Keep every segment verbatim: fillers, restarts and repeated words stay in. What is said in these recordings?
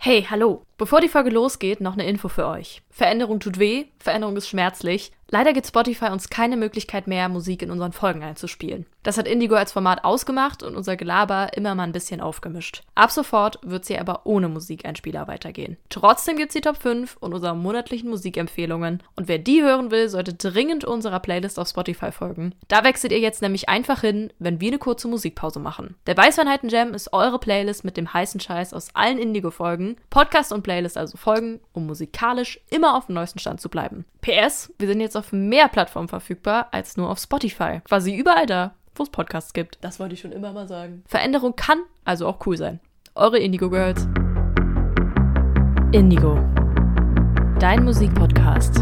Hey, hallo. Bevor die Folge losgeht, noch eine Info für euch. Veränderung tut weh, Veränderung ist schmerzlich. Leider gibt Spotify uns keine Möglichkeit mehr, Musik in unseren Folgen einzuspielen. Das hat Indigo als Format ausgemacht und unser Gelaber immer mal ein bisschen aufgemischt. Ab sofort wird sie aber ohne Musikeinspieler weitergehen. Trotzdem gibt's die Top fünf und unsere monatlichen Musikempfehlungen. Und wer die hören will, sollte dringend unserer Playlist auf Spotify folgen. Da wechselt ihr jetzt nämlich einfach hin, wenn wir eine kurze Musikpause machen. Der Weißweinheiten-Jam ist eure Playlist mit dem heißen Scheiß aus allen Indigo-Folgen. Podcast und Playlist also folgen, um musikalisch immer auf dem neuesten Stand zu bleiben. P S, wir sind jetzt auf mehr Plattformen verfügbar als nur auf Spotify. Quasi überall da, wo es Podcasts gibt. Das wollte ich schon immer mal sagen. Veränderung kann also auch cool sein. Eure Indigo Girls. Indigo. Dein Musikpodcast.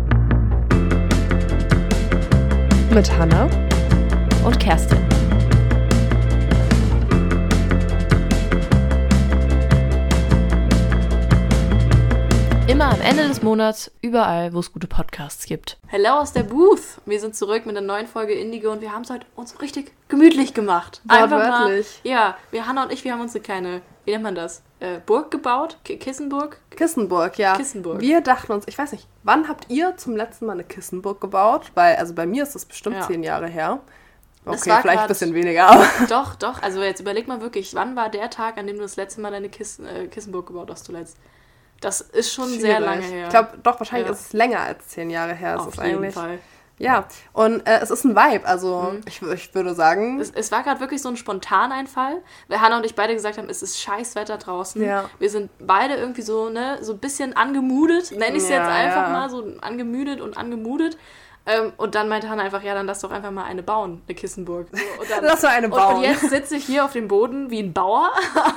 Mit Hannah und Kerstin. Immer am Ende des Monats, überall, wo es gute Podcasts gibt. Hello aus der Booth. Wir sind zurück mit einer neuen Folge Indigo und wir haben es heute uns richtig gemütlich gemacht. Einfach mal, ja, wir, Hannah und ich, wir haben uns eine kleine, wie nennt man das, äh, Burg gebaut? K- Kissenburg? Kissenburg, ja. Kissenburg. Wir dachten uns, ich weiß nicht, wann habt ihr zum letzten Mal eine Kissenburg gebaut? Weil, also bei mir ist das bestimmt ja. zehn Jahre her. Okay, vielleicht grad, ein bisschen weniger. Aber doch, doch. Also jetzt überleg mal wirklich, wann war der Tag, an dem du das letzte Mal deine Kissen, äh, Kissenburg gebaut hast zuletzt? Das ist schon schwierig. Sehr lange her. Ich glaube, doch, wahrscheinlich ja. ist es länger als zehn Jahre her. Auf es ist jeden eigentlich, Fall. Ja, und äh, es ist ein Vibe, also mhm. ich, ich würde sagen... Es, es war gerade wirklich so ein Spontaneinfall, weil Hannah und ich beide gesagt haben, es ist scheiß Wetter draußen. Ja. Wir sind beide irgendwie so, ne, so ein bisschen angemudet, nenne ich es ja, jetzt einfach ja. mal, so angemüdet und angemudet. Ähm, und dann meinte Hannah einfach, ja, dann lass doch einfach mal eine bauen, eine Kissenburg. So, und dann, lass mal eine bauen. Und, und jetzt sitze ich hier auf dem Boden wie ein Bauer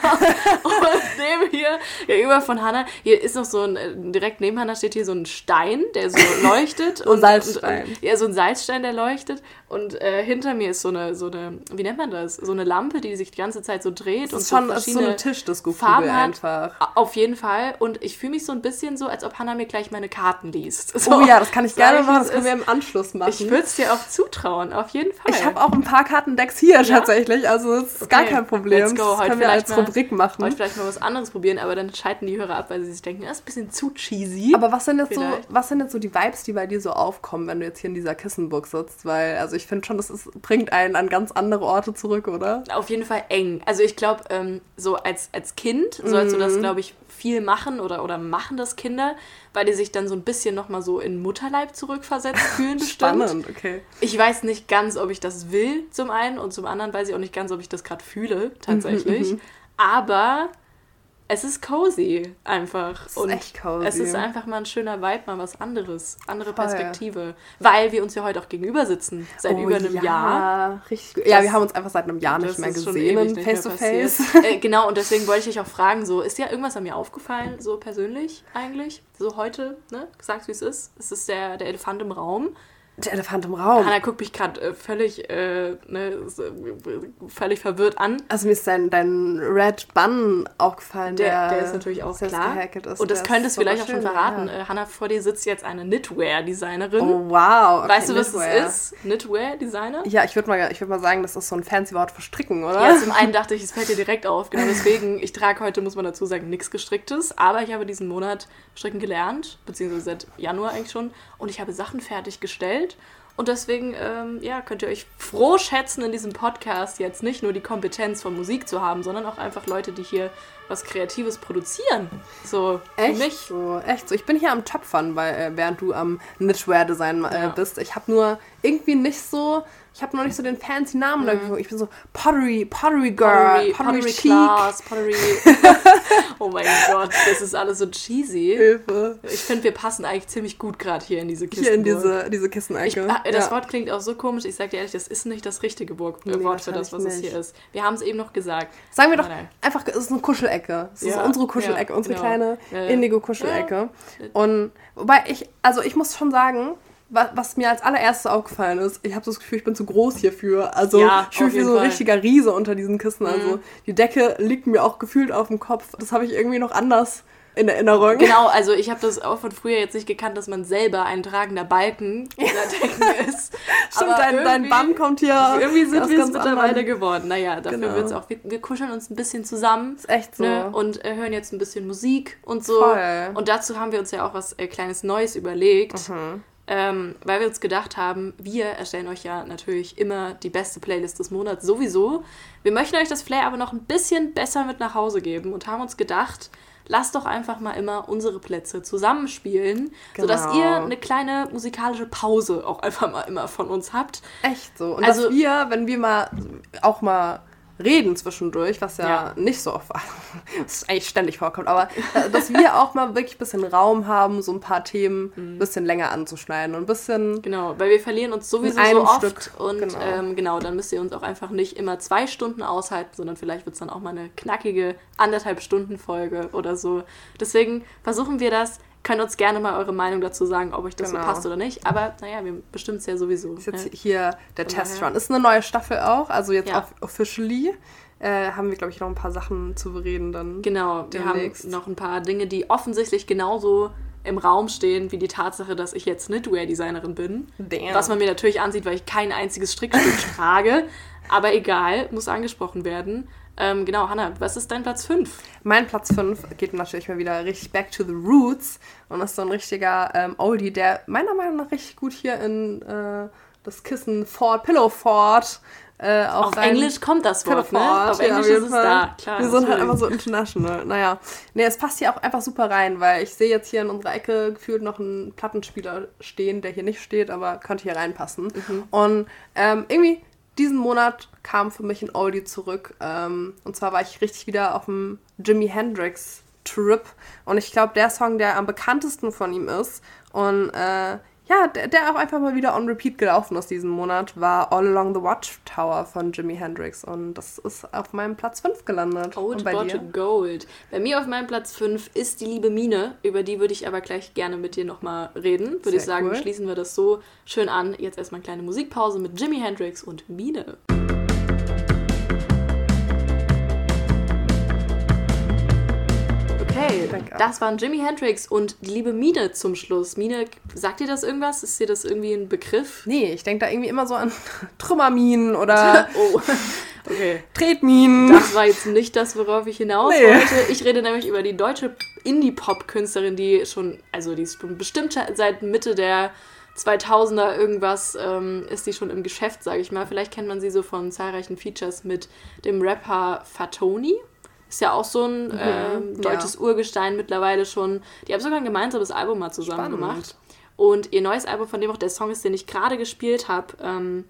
und neben hier, gegenüber von Hannah, hier ist noch so ein, direkt neben Hannah steht hier so ein Stein, der so leuchtet. und, Salzstein. Und, und, ja, so ein Salzstein, der leuchtet. Und äh, hinter mir ist so eine, so eine, wie nennt man das? So eine Lampe, die sich die ganze Zeit so dreht. Das und ist schon so ist so eine Tischdisco-Kugel einfach. Auf jeden Fall. Und ich fühle mich so ein bisschen so, als ob Hannah mir gleich meine Karten liest. So, oh ja, das kann ich gerne machen, das können ist, wir im Anschluss machen. Ich würde es dir auch zutrauen, auf jeden Fall. Ich habe auch ein paar Kartendecks hier ja? tatsächlich, also das ist okay. gar kein Problem. Let's go. Das heute können wir als Rubrik mal, machen. Heute vielleicht mal was anderes probieren, aber dann schalten die Hörer ab, weil sie sich denken, das ist ein bisschen zu cheesy. Aber was sind jetzt so, was sind jetzt so die Vibes, die bei dir so aufkommen, wenn du jetzt hier in dieser Kissenburg sitzt? Weil, also ich finde schon, das ist, bringt einen an ganz andere Orte zurück, oder? Auf jeden Fall eng. Also ich glaube, ähm, so als, als Kind sollst mm. du das, glaube ich, viel machen oder, oder machen das Kinder, weil die sich dann so ein bisschen nochmal so in Mutterleib zurückversetzt fühlen bestimmt. Spannend, okay. Ich weiß nicht ganz, ob ich das will zum einen und zum anderen weiß ich auch nicht ganz, ob ich das gerade fühle, tatsächlich. Mhm, Aber es ist cozy einfach. Es ist und echt cozy. Es ist einfach mal ein schöner Vibe, mal was anderes, andere Voll. Perspektive. Weil wir uns ja heute auch gegenüber sitzen, seit oh, über einem ja, Jahr. Richtig gut. Ja, wir haben uns einfach seit einem Jahr nicht mehr gesehen, nicht face to face. Äh, genau, und deswegen wollte ich dich auch fragen, so, ist dir irgendwas an mir aufgefallen, so persönlich eigentlich? So heute, ne? Sagst, wie es ist. Es ist der, der Elefant im Raum. Der Elefant im Raum. Hannah guckt mich gerade äh, völlig, äh, ne, so, völlig verwirrt an. Also mir ist dein, dein Red Bun aufgefallen, der, der, der ist natürlich auch klar. Ist. Und das der könntest du vielleicht auch schon verraten. Ja. Äh, Hannah, vor dir sitzt jetzt eine Knitwear-Designerin. Oh, wow. Okay, weißt du, was Knitwear. das ist? Knitwear-Designer? Ja, ich würde mal, würd mal sagen, das ist so ein fancy Wort für Stricken, oder? Ja, zum einen dachte ich, es fällt dir direkt auf. Genau deswegen, ich trage heute, muss man dazu sagen, nichts Gestricktes. Aber ich habe diesen Monat stricken gelernt, beziehungsweise seit Januar eigentlich schon. Und ich habe Sachen fertiggestellt. Und deswegen, ähm, ja, könnt ihr euch froh schätzen, in diesem Podcast jetzt nicht nur die Kompetenz von Musik zu haben, sondern auch einfach Leute, die hier was Kreatives produzieren. So, echt für mich. so, echt so. Ich bin hier am Töpfern, weil, äh, während du am Knitwear-Design äh, ja. bist. Ich habe nur irgendwie nicht so... Ich habe noch nicht so den fancy Namen. Mhm. Ich bin so Pottery, Pottery Girl, Pottery, Pottery, Pottery Chic. Class, Pottery... Oh mein Gott, das ist alles so cheesy. Hilfe. Ich finde, wir passen eigentlich ziemlich gut gerade hier in diese Kissenburg. Hier in diese, diese Kissenecke. Ich, das ja. Wort klingt auch so komisch. Ich sage dir ehrlich, das ist nicht das richtige Burg- nee, Wort für das, was nicht. es hier ist. Wir haben es eben noch gesagt. Sagen wir doch nein. einfach, es ist eine Kuschelecke. Es ja. ist unsere Kuschelecke, ja, unsere genau. kleine ja, ja. Indigo-Kuschelecke. Ja. Und wobei ich, also ich muss schon sagen, was, was mir als allererstes aufgefallen ist, ich habe so das Gefühl, ich bin zu groß hierfür. Also ja, ich fühle mich wie so ein Fall. richtiger Riese unter diesen Kissen. Mhm. Also die Decke liegt mir auch gefühlt auf dem Kopf. Das habe ich irgendwie noch anders in Erinnerung. Genau, also ich habe das auch von früher jetzt nicht gekannt, dass man selber ein tragender Balken dieser Decken ist. Stimmt, aber dein, dein Bann kommt hier. Irgendwie sind wir es mittlerweile anderen. geworden. Naja, dafür Genau. wird es auch, wir, wir kuscheln uns ein bisschen zusammen. Ist echt so. Ne, und äh, hören jetzt ein bisschen Musik und so. Voll. Und dazu haben wir uns ja auch was äh, kleines Neues überlegt. Mhm. Ähm, weil wir uns gedacht haben, wir erstellen euch ja natürlich immer die beste Playlist des Monats sowieso. Wir möchten euch das Flair aber noch ein bisschen besser mit nach Hause geben und haben uns gedacht, lasst doch einfach mal immer unsere Plätze zusammenspielen, genau. sodass ihr eine kleine musikalische Pause auch einfach mal immer von uns habt. Echt so. Und also, dass wir, wenn wir mal auch mal reden zwischendurch, was ja, ja. nicht so oft was eigentlich ständig vorkommt, aber dass wir auch mal wirklich ein bisschen Raum haben, so ein paar Themen ein bisschen länger anzuschneiden und ein bisschen... Genau, weil wir verlieren uns sowieso so oft Stück. und genau. Ähm, genau, dann müsst ihr uns auch einfach nicht immer zwei Stunden aushalten, sondern vielleicht wird es dann auch mal eine knackige anderthalb Stunden Folge oder so. Deswegen versuchen wir das. Könnt uns gerne mal eure Meinung dazu sagen, ob euch das genau. so passt oder nicht. Aber naja, wir bestimmen es ja sowieso. Ist jetzt ja. hier der Testrun. Ist eine neue Staffel auch, also jetzt ja. auch officially. Äh, haben wir, glaube ich, noch ein paar Sachen zu bereden dann. Genau, demnächst. Wir haben noch ein paar Dinge, die offensichtlich genauso im Raum stehen, wie die Tatsache, dass ich jetzt Knitwear-Designerin bin. Damn. Was man mir natürlich ansieht, weil ich kein einziges Strickstück trage. Aber egal, muss angesprochen werden. Ähm, genau, Hannah, was ist dein Platz fünf? Mein Platz fünf geht natürlich mal wieder richtig back to the roots und ist so ein richtiger ähm, Oldie, der meiner Meinung nach richtig gut hier in äh, das Kissen Fort, Pillow Fort äh, auch Auf rein. Englisch kommt das Wort, ne? Auf ja, Englisch auf ist es Fall. da, klar. Wir sind halt einfach so international. Naja, nee, es passt hier auch einfach super rein, weil ich sehe jetzt hier in unserer Ecke gefühlt noch einen Plattenspieler stehen, der hier nicht steht, aber könnte hier reinpassen. Mhm. Und ähm, irgendwie diesen Monat kam für mich ein Oldie zurück. Ähm, und zwar war ich richtig wieder auf dem Jimi Hendrix Trip. Und ich glaube, der Song, der am bekanntesten von ihm ist und äh, ja, der, der auch einfach mal wieder on repeat gelaufen ist diesen Monat, war All Along the Watchtower von Jimi Hendrix. Und das ist auf meinem Platz fünf gelandet. Old und bei Bottle dir? Gold. Bei mir auf meinem Platz fünf ist die liebe Mine. Über die würde ich aber gleich gerne mit dir nochmal reden. Würde Sehr ich sagen, cool. Schließen wir das so schön an. Jetzt erstmal eine kleine Musikpause mit Jimi Hendrix und Mine. Okay, das waren Jimi Hendrix und die liebe Mine zum Schluss. Mine, sagt dir das irgendwas? Ist dir das irgendwie ein Begriff? Nee, ich denke da irgendwie immer so an Trümmerminen oder oh, okay. Tretminen. Das war jetzt nicht das, worauf ich hinaus nee. wollte. Ich rede nämlich über die deutsche Indie-Pop-Künstlerin, die schon, also die ist schon bestimmt seit Mitte der zweitausender irgendwas ähm, ist die schon im Geschäft, sage ich mal. Vielleicht kennt man sie so von zahlreichen Features mit dem Rapper Fatoni. Ist ja auch so ein mhm, ähm, deutsches ja. Urgestein mittlerweile schon. Die haben sogar ein gemeinsames Album mal zusammen Spannend. gemacht. Und ihr neues Album, von dem auch der Song ist, den ich gerade gespielt habe, ähm,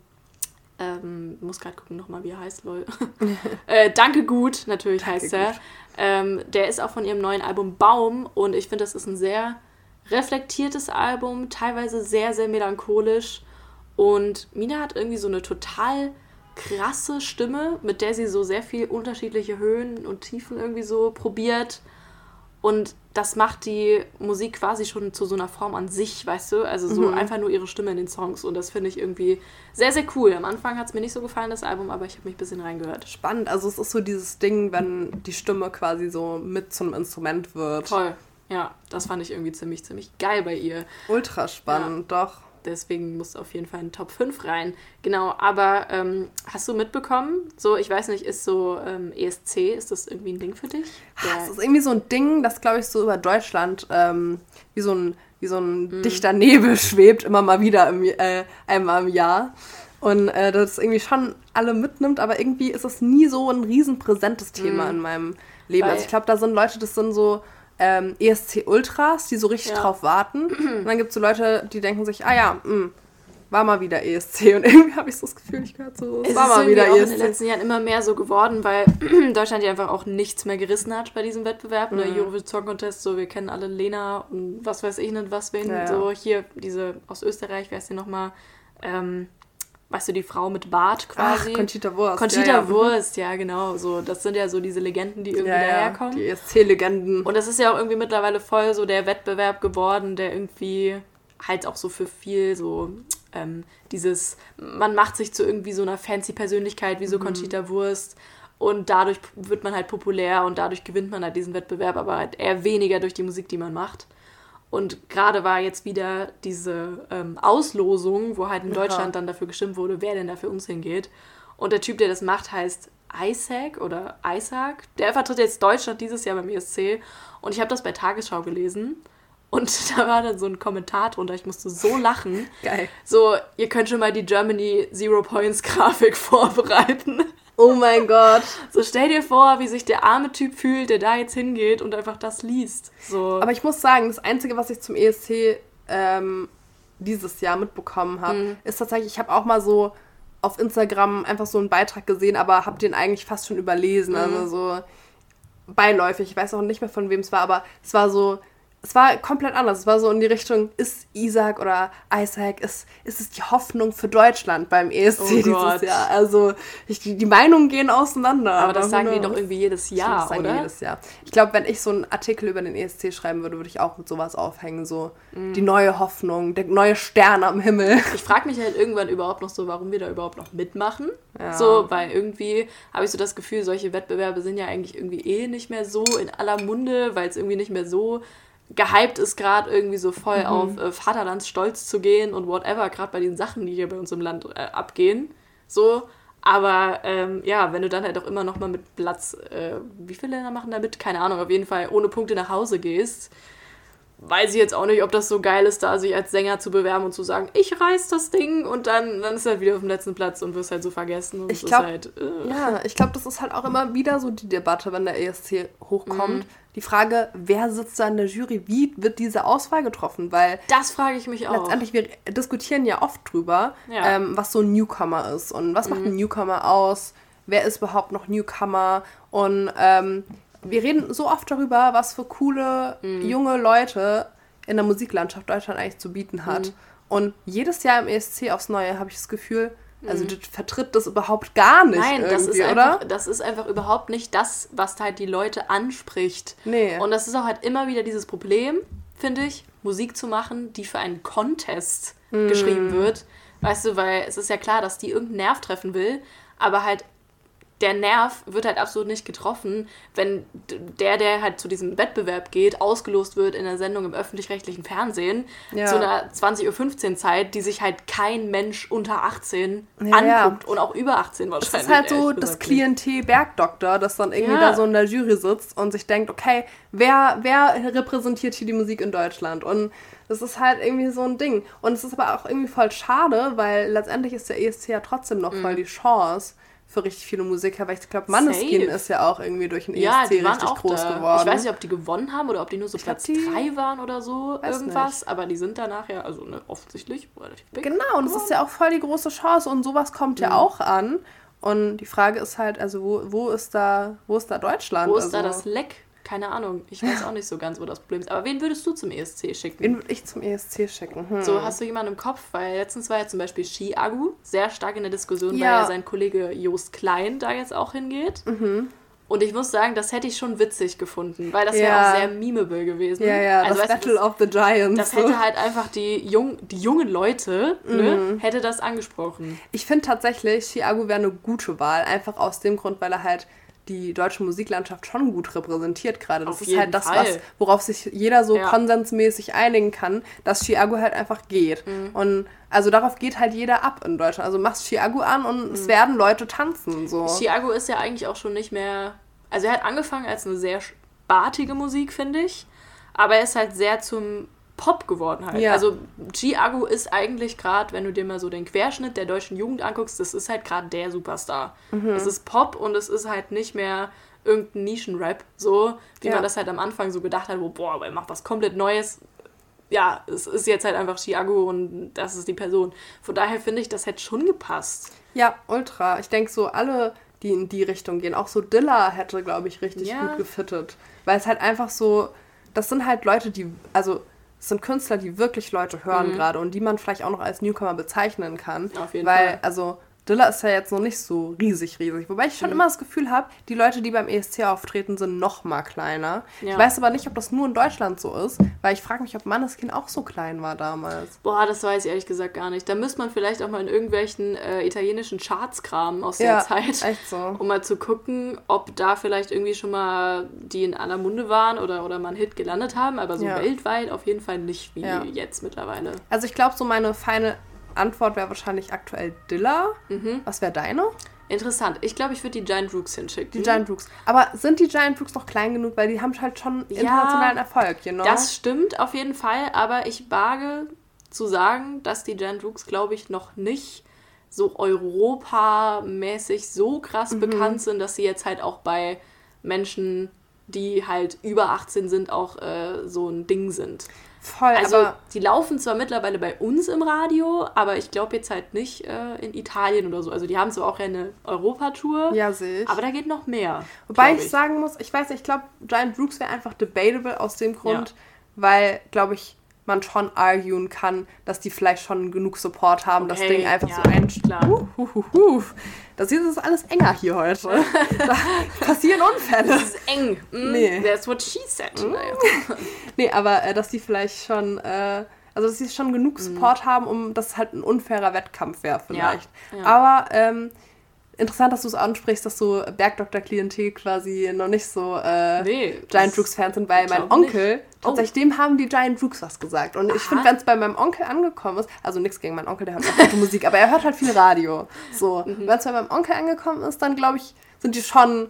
ähm, muss gerade gucken nochmal, wie er heißt, lol. äh, Danke gut, natürlich Danke heißt er. Ähm, der ist auch von ihrem neuen Album Baum und ich finde, das ist ein sehr reflektiertes Album, teilweise sehr, sehr melancholisch. Und Mina hat irgendwie so eine total krasse Stimme, mit der sie so sehr viel unterschiedliche Höhen und Tiefen irgendwie so probiert. Und das macht die Musik quasi schon zu so einer Form an sich, weißt du? Also so mhm. einfach nur ihre Stimme in den Songs. Und das finde ich irgendwie sehr, sehr cool. Am Anfang hat es mir nicht so gefallen, das Album, aber ich habe mich ein bisschen reingehört. Spannend. Also es ist so dieses Ding, wenn die Stimme quasi so mit zum Instrument wird. Voll. Ja, das fand ich irgendwie ziemlich, ziemlich geil bei ihr. Ultra spannend, ja. Doch. Deswegen muss auf jeden Fall in Top fünf rein. Genau, aber ähm, hast du mitbekommen, so, ich weiß nicht, ist so ähm, E S C, ist das irgendwie ein Ding für dich? Das ist irgendwie so ein Ding, das, glaube ich, so über Deutschland ähm, wie so ein, wie so ein hm. dichter Nebel schwebt, immer mal wieder im, äh, einmal im Jahr. Und äh, das irgendwie schon alle mitnimmt, aber irgendwie ist es nie so ein riesen präsentes Thema hm. in meinem Leben. Weil, also ich glaube, da sind Leute, das sind so Ähm, E S C-Ultras, die so richtig ja. drauf warten. Und dann gibt es so Leute, die denken sich, ah ja, mh, war mal wieder E S C. Und irgendwie habe ich so das Gefühl, ich gehört so, es, es war mal wieder E S C. Es ist in den letzten Jahren immer mehr so geworden, weil Deutschland ja einfach auch nichts mehr gerissen hat bei diesem Wettbewerb. Mhm. Der Eurovision Song Contest, so, wir kennen alle Lena und was weiß ich nicht, was wen. Ja, so, hier, diese aus Österreich, wer ist die nochmal? Ähm, weißt du, die Frau mit Bart quasi. Ach, Conchita Wurst. Conchita ja, ja. Wurst, ja, genau. So, das sind ja so diese Legenden, die irgendwie ja, daherkommen. Die E S C-Legenden. Und das ist ja auch irgendwie mittlerweile voll so der Wettbewerb geworden, der irgendwie halt auch so für viel so ähm, dieses, man macht sich zu irgendwie so einer fancy Persönlichkeit wie so mhm. Conchita Wurst. Und dadurch wird man halt populär und dadurch gewinnt man halt diesen Wettbewerb, aber halt eher weniger durch die Musik, die man macht. Und gerade war jetzt wieder diese ähm, Auslosung, wo halt in Deutschland ja. dann dafür gestimmt wurde, wer denn da für uns hingeht. Und der Typ, der das macht, heißt Isaac oder Isaac. Der vertritt jetzt Deutschland dieses Jahr beim E S C. Und ich habe das bei Tagesschau gelesen. Und da war dann so ein Kommentar drunter. Ich musste so lachen. Geil. So, ihr könnt schon mal die Germany Zero Points Grafik vorbereiten. Oh mein Gott. So, stell dir vor, wie sich der arme Typ fühlt, der da jetzt hingeht und einfach das liest. So. Aber ich muss sagen, das Einzige, was ich zum E S C ähm, dieses Jahr mitbekommen habe, mhm. ist tatsächlich, ich habe auch mal so auf Instagram einfach so einen Beitrag gesehen, aber habe den eigentlich fast schon überlesen. Mhm. Also so beiläufig. Ich weiß auch nicht mehr, von wem es war, aber es war so... Es war komplett anders. Es war so in die Richtung, ist Isaac oder Isaac, ist, ist es die Hoffnung für Deutschland beim E S C oh dieses Gott. Jahr? Also ich, die Meinungen gehen auseinander. Aber das sagen die doch irgendwie jedes Jahr, das sagen oder? Die jedes Jahr. Ich glaube, wenn ich so einen Artikel über den E S C schreiben würde, würde ich auch mit sowas aufhängen. So mm. die neue Hoffnung, der neue Stern am Himmel. Ich frage mich halt irgendwann überhaupt noch so, warum wir da überhaupt noch mitmachen. Ja. So, weil irgendwie habe ich so das Gefühl, solche Wettbewerbe sind ja eigentlich irgendwie eh nicht mehr so in aller Munde, weil es irgendwie nicht mehr so gehypt ist, gerade irgendwie so voll mhm. auf äh, Vaterlandsstolz zu gehen und whatever, gerade bei den Sachen, die hier bei uns im Land äh, abgehen. So, aber ähm, ja, wenn du dann halt auch immer noch mal mit Platz, äh, wie viele Länder machen da mit? Keine Ahnung, auf jeden Fall ohne Punkte nach Hause gehst, weiß ich jetzt auch nicht, ob das so geil ist, da sich als Sänger zu bewerben und zu sagen, ich reiß das Ding und dann, dann ist er halt wieder auf dem letzten Platz und wirst halt so vergessen. Und ich glaube, halt, äh. ja, ich glaube, das ist halt auch immer wieder so die Debatte, wenn der E S C hochkommt. Mhm. Die Frage, wer sitzt da in der Jury? Wie wird diese Auswahl getroffen? Weil das frage ich mich auch. Letztendlich, wir diskutieren ja oft drüber, ja. ähm, was so ein Newcomer ist und was mhm. macht ein Newcomer aus? Wer ist überhaupt noch Newcomer? Und ähm, wir reden so oft darüber, was für coole, mhm. junge Leute in der Musiklandschaft Deutschland eigentlich zu bieten hat. Mhm. Und jedes Jahr im E S C aufs Neue habe ich das Gefühl, also das vertritt das überhaupt gar nicht. Nein, das ist, oder? Einfach, das ist einfach überhaupt nicht das, was halt die Leute anspricht. Nee. Und das ist auch halt immer wieder dieses Problem, finde ich, Musik zu machen, die für einen Contest mm. geschrieben wird. Weißt du, weil es ist ja klar, dass die irgendeinen Nerv treffen will, aber halt der Nerv wird halt absolut nicht getroffen, wenn der, der halt zu diesem Wettbewerb geht, ausgelost wird in einer Sendung im öffentlich-rechtlichen Fernsehen ja. zu einer zwanzig Uhr fünfzehn Zeit, die sich halt kein Mensch unter achtzehn ja, anguckt ja. und auch über achtzehn wahrscheinlich. Das ist halt so das Klientel Bergdoktor, das dann irgendwie ja. da so in der Jury sitzt und sich denkt, okay, wer, wer repräsentiert hier die Musik in Deutschland? Und das ist halt irgendwie so ein Ding. Und es ist aber auch irgendwie voll schade, weil letztendlich ist der E S C ja trotzdem noch mhm. voll die Chance für richtig viele Musiker, weil ich glaube, Måneskin ist ja auch irgendwie durch den ja, E S C richtig groß da. geworden. Ich weiß nicht, ob die gewonnen haben oder ob die nur so ich Platz glaub, drei waren oder so, irgendwas, nicht. Aber die sind danach ja, also ne, offensichtlich relativ big. Genau, und das ist ja auch voll die große Chance und sowas kommt ja, ja auch an. Und die Frage ist halt, also wo, wo ist da, wo ist da Deutschland? Wo ist also, da das Leck? Keine Ahnung, ich weiß auch nicht so ganz, wo das Problem ist. Aber wen würdest du zum E S C schicken? Wen würde ich zum E S C schicken? Hm. So, hast du jemanden im Kopf? Weil letztens war ja zum Beispiel Chiagu sehr stark in der Diskussion, ja. weil ja sein Kollege Jost Klein da jetzt auch hingeht. Mhm. Und ich muss sagen, das hätte ich schon witzig gefunden, weil das ja. wäre auch sehr memeable gewesen. Ja, ja, also, das weißt Battle du, das, of the Giants. Das hätte halt einfach die, jung, die jungen Leute, mhm. ne, hätte das angesprochen. Ich finde tatsächlich, Chiagu wäre eine gute Wahl, einfach aus dem Grund, weil er halt die deutsche Musiklandschaft schon gut repräsentiert gerade. Das Auf ist halt das, Fall. was, worauf sich jeder so ja. konsensmäßig einigen kann, dass Chiagu halt einfach geht. Mhm. Und also darauf geht halt jeder ab in Deutschland. Also machst Chiagu an und mhm. es werden Leute tanzen. So. Chiagu ist ja eigentlich auch schon nicht mehr... Also er hat angefangen als eine sehr spartige Musik, finde ich. Aber er ist halt sehr zum Pop geworden halt. Ja. Also Chiagu ist eigentlich gerade, wenn du dir mal so den Querschnitt der deutschen Jugend anguckst, das ist halt gerade der Superstar. Mhm. Es ist Pop und es ist halt nicht mehr irgendein Nischenrap, so wie ja. man das halt am Anfang so gedacht hat, wo, boah, aber er macht was komplett Neues. Ja, es ist jetzt halt einfach Chiagu und das ist die Person. Von daher finde ich, das hätte schon gepasst. Ja, ultra. Ich denke so, alle, die in die Richtung gehen, auch so Dilla hätte, glaube ich, richtig ja. gut gefittet. Weil es halt einfach so, das sind halt Leute, die, also es sind Künstler, die wirklich Leute hören mhm. gerade und die man vielleicht auch noch als Newcomer bezeichnen kann. Auf jeden weil, Fall. also Dilla ist ja jetzt noch nicht so riesig, riesig. Wobei ich schon mhm. immer das Gefühl habe, die Leute, die beim E S C auftreten, sind noch mal kleiner. Ja. Ich weiß aber nicht, ob das nur in Deutschland so ist, weil ich frage mich, ob Måneskin auch so klein war damals. Boah, das weiß ich ehrlich gesagt gar nicht. Da müsste man vielleicht auch mal in irgendwelchen äh, italienischen Charts kramen aus der ja, Zeit. Echt so. Um mal zu gucken, ob da vielleicht irgendwie schon mal die in aller Munde waren oder, oder mal einen Hit gelandet haben. Aber so ja. weltweit auf jeden Fall nicht wie ja. jetzt mittlerweile. Also ich glaube, so meine feine Antwort wäre wahrscheinlich aktuell Dilla. Mhm. Was wäre deine? Interessant. Ich glaube, ich würde die Giant Rooks hinschicken. Die Giant Rooks. Aber sind die Giant Rooks noch klein genug? Weil die haben halt schon internationalen ja, Erfolg, you know? Das stimmt auf jeden Fall. Aber ich wage zu sagen, dass die Giant Rooks, glaube ich, noch nicht so europamäßig so krass mhm. bekannt sind, dass sie jetzt halt auch bei Menschen, die halt über achtzehn sind, auch äh, so ein Ding sind. Voll, also aber die laufen zwar mittlerweile bei uns im Radio, aber ich glaube jetzt halt nicht äh, in Italien oder so. Also die haben zwar auch eine Europatour, ja, sehe ich. Aber da geht noch mehr. Wobei ich. ich sagen muss, ich weiß nicht, ich glaube, Giant Rooks wäre einfach debatable aus dem Grund, ja. weil, glaube ich, man schon arguen kann, dass die vielleicht schon genug Support haben, okay, das Ding einfach ja, so einschlagen. Uh, uh, uh, uh. Das hier ist alles enger hier heute. Da passieren Unfälle. Das ist eng. Mm, nee. That's what she said. Mm. Nee, aber äh, dass die vielleicht schon, äh, also dass sie schon genug Support mm. haben, um dass halt ein unfairer Wettkampf wäre vielleicht. Ja, ja. Aber ähm, interessant, dass du es ansprichst, dass so Bergdoktor-Klientel quasi noch nicht so äh, nee, Giant Rooks-Fans sind, weil mein Onkel, nicht. tatsächlich, oh. dem haben die Giant Rooks was gesagt. Und ich finde, wenn es bei meinem Onkel angekommen ist, also nichts gegen meinen Onkel, der hört auch gute Musik, aber er hört halt viel Radio. So, mhm. wenn es bei meinem Onkel angekommen ist, dann glaube ich, sind die schon,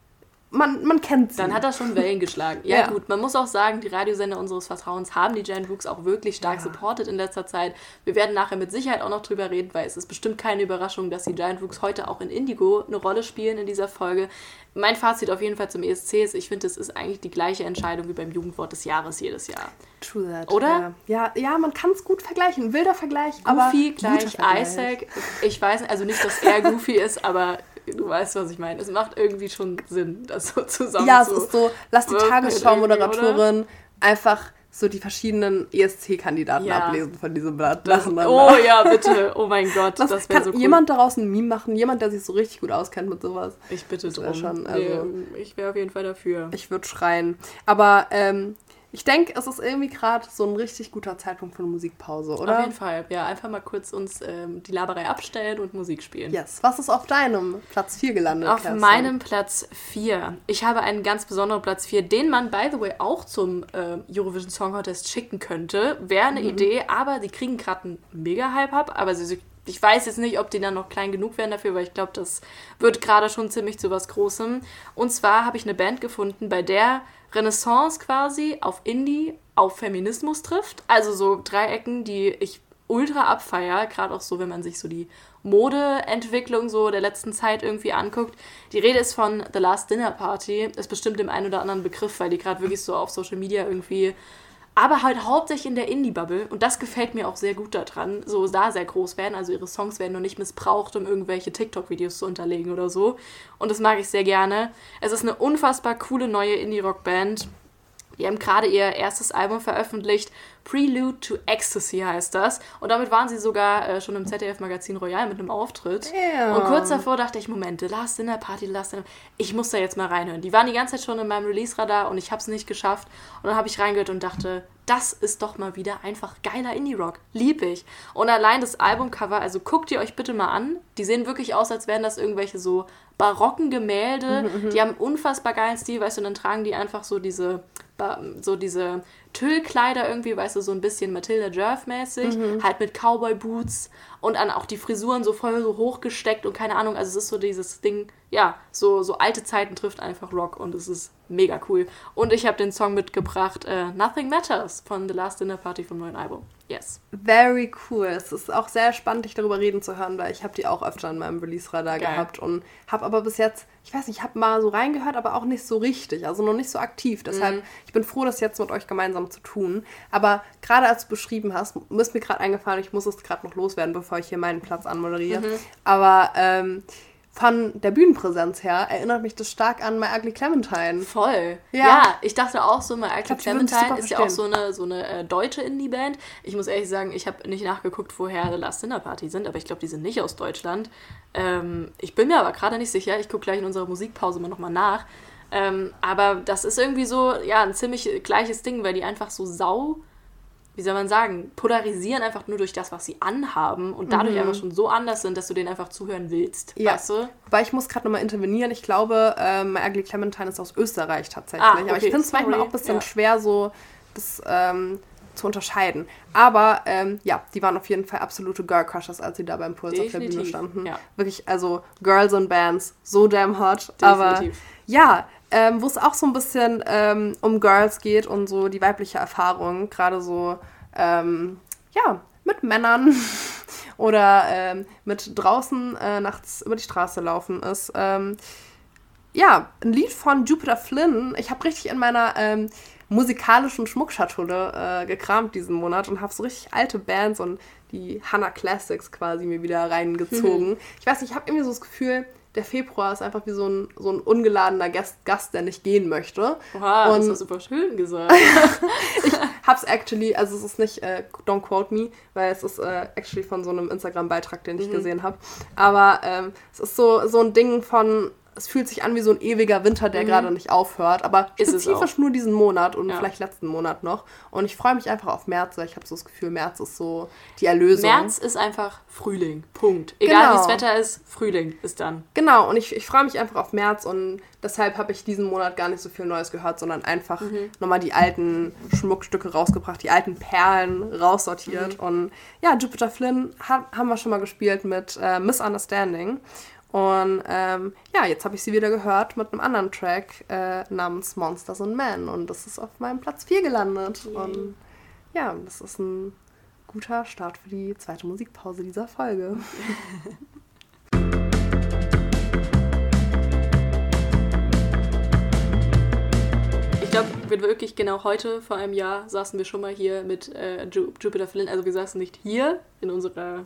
man, man kennt sie. Dann hat er schon Wellen geschlagen. Ja, ja gut, man muss auch sagen, die Radiosender unseres Vertrauens haben die Giant Rooks auch wirklich stark ja. supportet in letzter Zeit. Wir werden nachher mit Sicherheit auch noch drüber reden, weil es ist bestimmt keine Überraschung, dass die Giant Rooks heute auch in Indigo eine Rolle spielen in dieser Folge. Mein Fazit auf jeden Fall zum E S C ist, ich finde, es ist eigentlich die gleiche Entscheidung wie beim Jugendwort des Jahres jedes Jahr. True that. Oder? Ja, ja, ja man kann es gut vergleichen. Wilder Vergleich, Goofy aber gleich Isaac. Ich weiß nicht, also nicht, dass er Goofy ist, aber du weißt, was ich meine. Es macht irgendwie schon Sinn, das so zusammen ja, zu... Ja, es ist so, lass die Tagesschau-Moderatorin einfach so die verschiedenen E S C-Kandidaten ja. ablesen von diesem Blatt. Das, oh ja, bitte. Oh mein Gott, das, das wäre so cool. Kann jemand daraus ein Meme machen? Jemand, der sich so richtig gut auskennt mit sowas? Ich bitte drum. Schon, also, nee, ich wäre auf jeden Fall dafür. Ich würde schreien. Aber ähm, ich denke, es ist irgendwie gerade so ein richtig guter Zeitpunkt für eine Musikpause, oder? Auf jeden Fall. Ja, einfach mal kurz uns ähm, die Laberei abstellen und Musik spielen. Yes. Was ist auf deinem Platz vier gelandet? Auf Kerstin? meinem Platz vier. Ich habe einen ganz besonderen Platz vier, den man, by the way, auch zum äh, Eurovision Song Contest schicken könnte. Wäre eine mhm. Idee, aber die kriegen gerade einen Mega-Hype ab, aber sie ich weiß jetzt nicht, ob die dann noch klein genug werden dafür, weil ich glaube, das wird gerade schon ziemlich zu was Großem. Und zwar habe ich eine Band gefunden, bei der Renaissance quasi auf Indie, auf Feminismus trifft. Also so Dreiecken, die ich ultra abfeier, gerade auch so, wenn man sich so die Modeentwicklung so der letzten Zeit irgendwie anguckt. Die Rede ist von The Last Dinner Party, ist bestimmt im einen oder anderen Begriff, weil die gerade wirklich so auf Social Media irgendwie, aber halt hauptsächlich in der Indie-Bubble, und das gefällt mir auch sehr gut daran, so da sehr groß werden, also ihre Songs werden noch nicht missbraucht, um irgendwelche TikTok-Videos zu unterlegen oder so, und das mag ich sehr gerne. Es ist eine unfassbar coole neue Indie-Rock-Band, die haben gerade ihr erstes Album veröffentlicht, Prelude to Ecstasy heißt das. Und damit waren sie sogar äh, schon im Z D F-Magazin Royal mit einem Auftritt. Yeah. Und kurz davor dachte ich, Moment, The Last Dinner Party, The Last Dinner ich muss da jetzt mal reinhören. Die waren die ganze Zeit schon in meinem Release-Radar und ich habe es nicht geschafft. Und dann habe ich reingehört und dachte, das ist doch mal wieder einfach geiler Indie-Rock. Lieb ich. Und allein das Albumcover, also guckt ihr euch bitte mal an. Die sehen wirklich aus, als wären das irgendwelche so barocken Gemälde. Mhm, die haben einen unfassbar geilen Stil, weißt du, und dann tragen die einfach so diese so diese Tüllkleider irgendwie, weißt du, so ein bisschen Matilda Djerf-mäßig, mhm. halt mit Cowboy-Boots und dann auch die Frisuren so voll so hochgesteckt und keine Ahnung, also es ist so dieses Ding, ja, so, so alte Zeiten trifft einfach Rock und es ist mega cool. Und ich habe den Song mitgebracht, äh, Nothing Matters von The Last Dinner Party vom neuen Album. Yes. Very cool. Es ist auch sehr spannend, dich darüber reden zu hören, weil ich habe die auch öfter in meinem Release-Radar Geil. gehabt und habe aber bis jetzt, ich weiß nicht, ich habe mal so reingehört, aber auch nicht so richtig, also noch nicht so aktiv. Deshalb, mhm. ich bin froh, das jetzt mit euch gemeinsam zu tun. Aber gerade als du beschrieben hast, ist mir gerade eingefallen, ich muss es gerade noch loswerden, bevor ich hier meinen Platz anmoderiere. Mhm. Aber ähm, von der Bühnenpräsenz her erinnert mich das stark an My Ugly Clementine. Voll. Ja, Ja. ja ich dachte auch so, My Ugly glaub, die Clementine würden ist super ja auch so eine, so eine äh, deutsche Indie-Band. Ich muss ehrlich sagen, ich habe nicht nachgeguckt, woher The Last Dinner Party sind, aber ich glaube, die sind nicht aus Deutschland. Ähm, ich bin mir aber gerade nicht sicher. Ich gucke gleich in unserer Musikpause mal nochmal nach. Ähm, aber das ist irgendwie so, ja, ein ziemlich gleiches Ding, weil die einfach so sau... wie soll man sagen, polarisieren einfach nur durch das, was sie anhaben und dadurch Mhm. einfach schon so anders sind, dass du denen einfach zuhören willst, Ja. weißt du? Wobei ich muss gerade nochmal intervenieren. Ich glaube, ähm, My Ugly Clementine ist aus Österreich tatsächlich. Ah, Aber ich okay, finde es manchmal sorry. auch ein bisschen Ja. schwer, so das ähm, zu unterscheiden. Aber ähm, ja, die waren auf jeden Fall absolute Girl-Crushes, als sie da beim Puls auf der Bühne Definitiv, standen. ja. Wirklich, also Girls and Bands, so damn hot. Aber Definitiv. ja, ähm, wo es auch so ein bisschen ähm, um Girls geht und so die weibliche Erfahrung, gerade so ähm, ja, mit Männern oder ähm, mit draußen äh, nachts über die Straße laufen ist. Ähm, ja, ein Lied von Jupiter Flynn. Ich habe richtig in meiner ähm, musikalischen Schmuckschatulle äh, gekramt diesen Monat und habe so richtig alte Bands und die Hannah Classics quasi mir wieder reingezogen. Mhm. Ich weiß nicht, ich habe irgendwie so das Gefühl, der Februar ist einfach wie so ein, so ein ungeladener Gast, Gast, der nicht gehen möchte. Oha, und das ist super schön gesagt. ich hab's actually, also es ist nicht, äh, don't quote me, weil es ist äh, actually von so einem Instagram-Beitrag, den ich Mhm. gesehen habe. Aber ähm, es ist so, so ein Ding von, es fühlt sich an wie so ein ewiger Winter, der Mhm. gerade nicht aufhört. Aber Ist es spezifisch nur diesen Monat und Ja. vielleicht letzten Monat noch. Und ich freue mich einfach auf März, weil ich habe so das Gefühl, März ist so die Erlösung. März ist einfach Frühling. Punkt. Egal Genau. wie das Wetter ist, Frühling ist dann. Genau, und ich, ich freue mich einfach auf März und deshalb habe ich diesen Monat gar nicht so viel Neues gehört, sondern einfach Mhm. nochmal die alten Schmuckstücke rausgebracht, die alten Perlen raussortiert. Mhm. Und ja, Jupiter Flynn ha- haben wir schon mal gespielt mit äh, Misunderstanding. Und ähm, ja, jetzt habe ich sie wieder gehört mit einem anderen Track äh, namens Monsters and Men. Und das ist auf meinem Platz vier gelandet. Yay. Und ja, das ist ein guter Start für die zweite Musikpause dieser Folge. Ich glaube, wir wirklich genau heute vor einem Jahr saßen wir schon mal hier mit äh, Ju- Jupiter Flynn. Also wir saßen nicht hier in unserer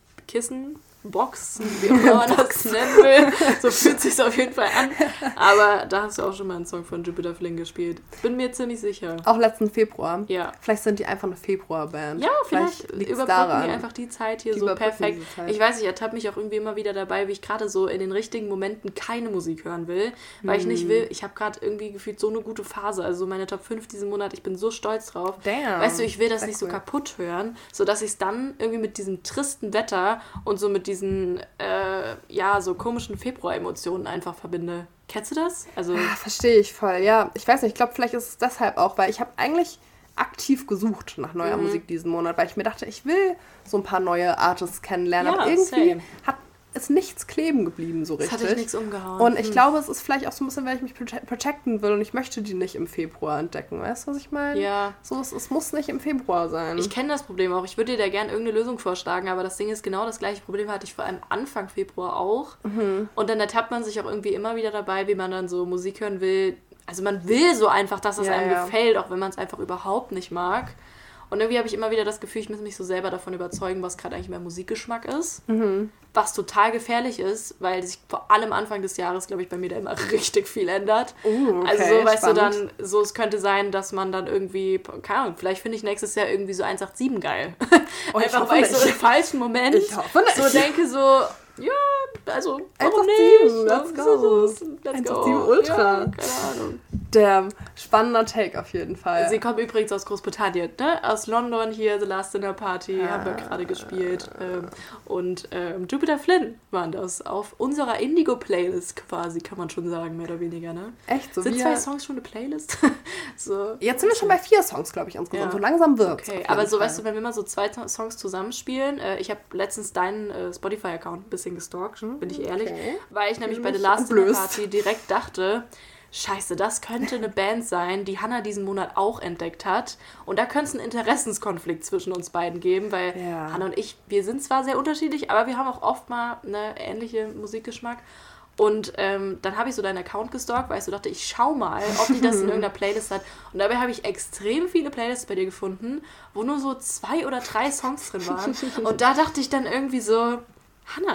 Kissenbox, wie auch immer man das nennen will. So fühlt sich auf jeden Fall an. Aber da hast du auch schon mal einen Song von Jupiter Flynn gespielt. Bin mir ziemlich sicher. Auch letzten Februar. Ja. Vielleicht sind die einfach eine Februarband. Ja, vielleicht, liegt's überbrücken daran. die einfach die Zeit hier Die so überbrücken perfekt. diese Zeit. Ich weiß, ich ertappe mich auch irgendwie immer wieder dabei, wie ich gerade so in den richtigen Momenten keine Musik hören will, weil ich nicht will, ich habe gerade irgendwie gefühlt so eine gute Phase, also so meine Top fünf diesen Monat, ich bin so stolz drauf. Damn. Weißt du, ich will das Sehr nicht so cool. kaputt hören, sodass ich es dann irgendwie mit diesem tristen Wetter und so mit diesen, äh, ja, so komischen Februar-Emotionen einfach verbinde. Kennst du das? Also, Ah, verstehe ich voll, ja. Ich weiß nicht, ich glaube, vielleicht ist es deshalb auch, weil ich habe eigentlich aktiv gesucht nach neuer Mhm. Musik diesen Monat, weil ich mir dachte, ich will so ein paar neue Artists kennenlernen. Ja, aber irgendwie same. hat ist nichts kleben geblieben so das richtig. hat dich nichts umgehauen. Und ich Hm. glaube, es ist vielleicht auch so ein bisschen, weil ich mich prote- protecten will und ich möchte die nicht im Februar entdecken. Weißt du, was ich meine? Ja. So, es, es muss nicht im Februar sein. Ich kenne das Problem auch. Ich würde dir da gerne irgendeine Lösung vorschlagen, aber das Ding ist, genau das gleiche Problem hatte ich vor allem Anfang Februar auch. Mhm. Und dann ertappt man sich auch irgendwie immer wieder dabei, wie man dann so Musik hören will. Also man will so einfach, dass es Ja, einem ja. gefällt, auch wenn man es einfach überhaupt nicht mag. Und irgendwie habe ich immer wieder das Gefühl, ich muss mich so selber davon überzeugen, was gerade eigentlich mein Musikgeschmack ist. Mhm. Was total gefährlich ist, weil sich vor allem Anfang des Jahres, glaube ich, bei mir da immer richtig viel ändert. Uh, okay, Also so, weißt spannend. du, dann, so es könnte sein, dass man dann irgendwie, keine Ahnung, vielleicht finde ich nächstes Jahr irgendwie so eins acht sieben geil. Oh, ich Einfach hoffe weil ich so nicht. im falschen Moment Ich hoffe nicht. so denke, so, ja, also, warum eins acht nicht? sieben, let's So, go. so, so, Let's eins go. acht sieben Ultra. Ja, keine Ahnung. Der spannender Take auf jeden Fall. Sie kommen übrigens aus Großbritannien, ne? Aus London hier, The Last Dinner Party, Ah. haben wir gerade gespielt. Ähm, und ähm, Jupiter Flynn waren das auf unserer Indigo-Playlist quasi, kann man schon sagen, mehr oder weniger, ne? Echt so. Sind wir, zwei Songs schon eine Playlist? so. Jetzt sind wir schon bei vier Songs, glaube ich, insgesamt. Ja. So langsam wird's. Okay, auf aber jeden so, Fall. weißt du, wenn wir mal so zwei To- Songs zusammenspielen, äh, ich habe letztens deinen äh, Spotify-Account ein bisschen gestalkt, bin ich ehrlich, okay. weil ich nämlich Fühl bei The mich Last Dinner entblößt. Party direkt dachte, scheiße, das könnte eine Band sein, die Hannah diesen Monat auch entdeckt hat. Und da könnte es einen Interessenskonflikt zwischen uns beiden geben, weil Ja. Hannah und ich, wir sind zwar sehr unterschiedlich, aber wir haben auch oft mal eine ähnliche Musikgeschmack. Und ähm, dann habe ich so deinen Account gestalkt, weil ich so dachte, ich schau mal, ob die das in irgendeiner Playlist hat. Und dabei habe ich extrem viele Playlists bei dir gefunden, wo nur so zwei oder drei Songs drin waren. Und da dachte ich dann irgendwie so, Hannah,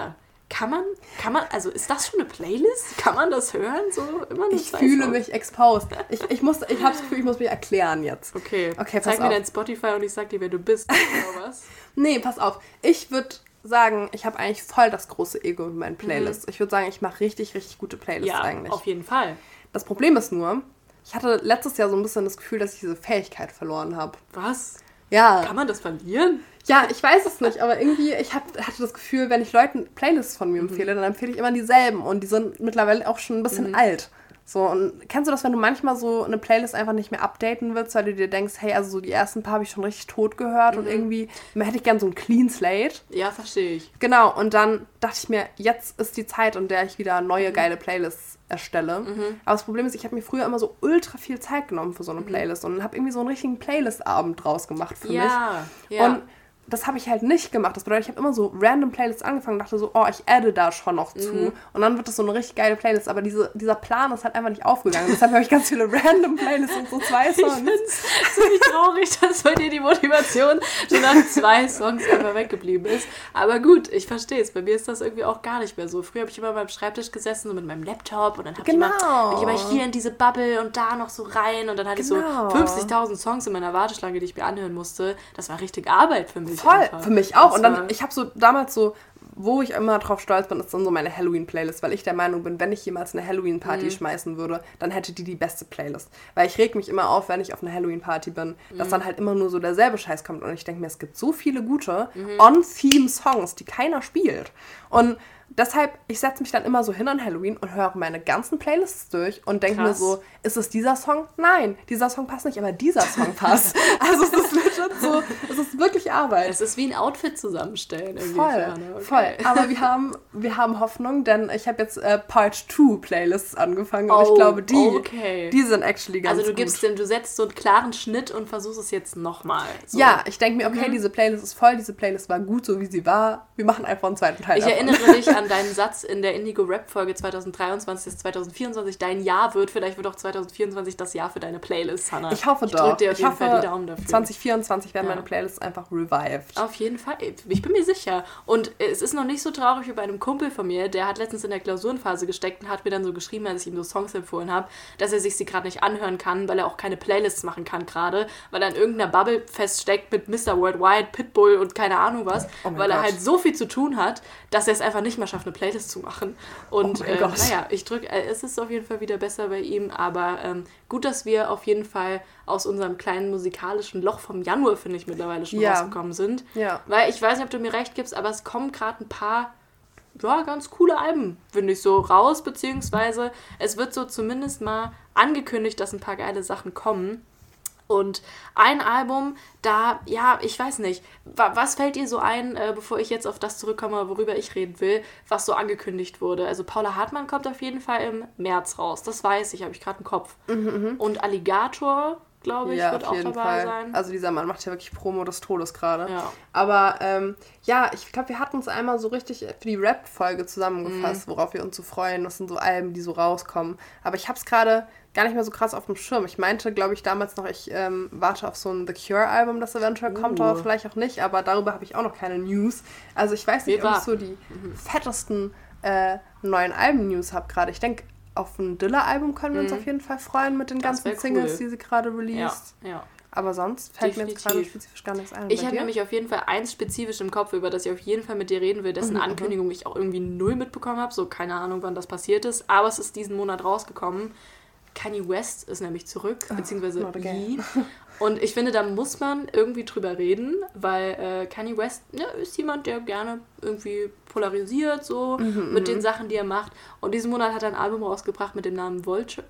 Kann man, kann man, also ist das schon eine Playlist? Kann man das hören? So immer nur Ich fühle Songs? mich exposed. Ich, ich, muss, ich habe das Gefühl, ich muss mich erklären jetzt. Okay, okay zeig mir auf. Dein Spotify und ich sag dir, wer du bist. Oder was? Nee, pass auf. Ich würde sagen, ich habe eigentlich voll das große Ego mit meinen Playlists. Mhm. Ich würde sagen, ich mache richtig, richtig gute Playlists ja, eigentlich. Auf jeden Fall. Das Problem ist nur, ich hatte letztes Jahr so ein bisschen das Gefühl, dass ich diese Fähigkeit verloren habe. Was? Ja. Kann man das verlieren? Ja, ich weiß es nicht, aber irgendwie, ich hab, hatte das Gefühl, wenn ich Leuten Playlists von mir empfehle, mhm. dann empfehle ich immer dieselben und die sind mittlerweile auch schon ein bisschen mhm. alt. So, und kennst du das, wenn du manchmal so eine Playlist einfach nicht mehr updaten willst, weil du dir denkst, hey, also so die ersten paar habe ich schon richtig tot gehört mhm. und irgendwie hätte ich gern so ein Clean Slate. Ja, verstehe ich. Genau, und dann dachte ich mir, jetzt ist die Zeit, in der ich wieder neue mhm. geile Playlists erstelle. Mhm. Aber das Problem ist, ich habe mir früher immer so ultra viel Zeit genommen für so eine mhm. Playlist und habe irgendwie so einen richtigen Playlist-Abend draus gemacht für ja, mich. Ja, und das habe ich halt nicht gemacht. Das bedeutet, ich habe immer so random Playlists angefangen und dachte so, oh, ich adde da schon noch zu. Mhm. Und dann wird das so eine richtig geile Playlist. Aber diese, dieser Plan ist halt einfach nicht aufgegangen. Deshalb habe ich ganz viele random Playlists und so zwei Songs. Ich finde es ziemlich traurig, dass bei dir die Motivation schon nach zwei Songs einfach weggeblieben ist. Aber gut, ich verstehe es. Bei mir ist das irgendwie auch gar nicht mehr so. Früher habe ich immer beim Schreibtisch gesessen, so mit meinem Laptop. Und dann habe genau. ich immer, ich immer hier in diese Bubble und da noch so rein. Und dann hatte genau. ich so fünfzigtausend Songs in meiner Warteschlange, die ich mir anhören musste. Das war richtig Arbeit für mich. Voll, einfach. Für mich auch. Und dann, ich habe so damals so, wo ich immer drauf stolz bin, ist dann so meine Halloween-Playlist, weil ich der Meinung bin, wenn ich jemals eine Halloween-Party mhm. schmeißen würde, dann hätte die die beste Playlist. Weil ich reg mich immer auf, wenn ich auf einer Halloween-Party bin, mhm. dass dann halt immer nur so derselbe Scheiß kommt. Und ich denke mir, es gibt so viele gute mhm. On-Theme-Songs, die keiner spielt. Und deshalb, ich setze mich dann immer so hin an Halloween und höre meine ganzen Playlists durch und denke mir so, ist es dieser Song? Nein, dieser Song passt nicht, aber dieser Song passt. Also es ist legit so, es ist wirklich Arbeit. Es ist wie ein Outfit zusammenstellen. Irgendwie voll, okay. voll. Aber wir haben, wir haben Hoffnung, denn ich habe jetzt äh, Part zwei Playlists angefangen und oh, ich glaube, die, okay. die sind actually ganz gut. Also du gibst dem, du setzt so einen klaren Schnitt und versuchst es jetzt nochmal. So. Ja, ich denke mir, okay, mhm. diese Playlist ist voll, diese Playlist war gut, so wie sie war. Wir machen einfach einen zweiten Teil Ich davon. erinnere dich an deinen Satz in der Indigo-Rap-Folge zwanzig dreiundzwanzig bis zwanzig vierundzwanzig dein Jahr wird. Vielleicht wird auch zwanzig vierundzwanzig das Jahr für deine Playlist, Hannah. Ich hoffe ich doch. Ich dir auf ich jeden hoffe, Fall die Daumen dafür. zwanzig vierundzwanzig werden ja. meine Playlists einfach revived. Auf jeden Fall. Ich bin mir sicher. Und es ist noch nicht so traurig wie bei einem Kumpel von mir, der hat letztens in der Klausurenphase gesteckt und hat mir dann so geschrieben, als ich ihm so Songs empfohlen habe, dass er sich sie gerade nicht anhören kann, weil er auch keine Playlists machen kann gerade, weil er in irgendeiner Bubble feststeckt mit Mister Worldwide, Pitbull und keine Ahnung was, oh weil Gott. er halt so viel zu tun hat, dass er es einfach nicht mehr schafft, eine Playlist zu machen. Und oh äh, naja, ich drücke, äh, es ist auf jeden Fall wieder besser bei ihm, aber ähm, gut, dass wir auf jeden Fall aus unserem kleinen musikalischen Loch vom Januar, finde ich, mittlerweile schon ja. rausgekommen sind. Ja. Weil ich weiß nicht, ob du mir recht gibst, aber es kommen gerade ein paar ja, ganz coole Alben, finde ich, so raus, beziehungsweise es wird so zumindest mal angekündigt, dass ein paar geile Sachen kommen. Und ein Album, da, ja, ich weiß nicht, was fällt dir so ein, äh, bevor ich jetzt auf das zurückkomme, worüber ich reden will, was so angekündigt wurde? Also Paula Hartmann kommt auf jeden Fall im März raus, das weiß ich, habe ich gerade im Kopf. Mhm, Und Alligator, glaube ich, ja, wird auf auch jeden dabei Fall. sein. Also dieser Mann macht ja wirklich Promo des Todes gerade. Ja. Aber ähm, ja, ich glaube, wir hatten uns einmal so richtig für die Rap-Folge zusammengefasst, mhm. worauf wir uns so freuen. Das sind so Alben, die so rauskommen. Aber ich habe es gerade gar nicht mehr so krass auf dem Schirm. Ich meinte, glaube ich, damals noch, ich ähm, warte auf so ein The Cure-Album, das eventuell kommt, uh. aber vielleicht auch nicht. Aber darüber habe ich auch noch keine News. Also ich weiß nicht, ob ich so die mhm. fettesten äh, neuen Alben-News habe gerade. Ich denke, auf ein Dilla-Album können wir uns mhm. auf jeden Fall freuen mit den das ganzen Singles, cool. die sie gerade released. Ja, ja. Aber sonst fällt Definitiv. mir jetzt gerade spezifisch gar nichts ein. Ich habe nämlich auf jeden Fall eins spezifisch im Kopf, über das ich auf jeden Fall mit dir reden will, dessen mhm, Ankündigung ich auch irgendwie null mitbekommen habe. So, keine Ahnung, wann das passiert ist. Aber es ist diesen Monat rausgekommen. Kanye West ist nämlich zurück, oh, beziehungsweise Yee. Und ich finde, da muss man irgendwie drüber reden, weil äh, Kanye West ne, ist jemand, der gerne irgendwie polarisiert, so mhm, mit den Sachen, die er macht. Und diesen Monat hat er ein Album rausgebracht mit dem Namen Vulture,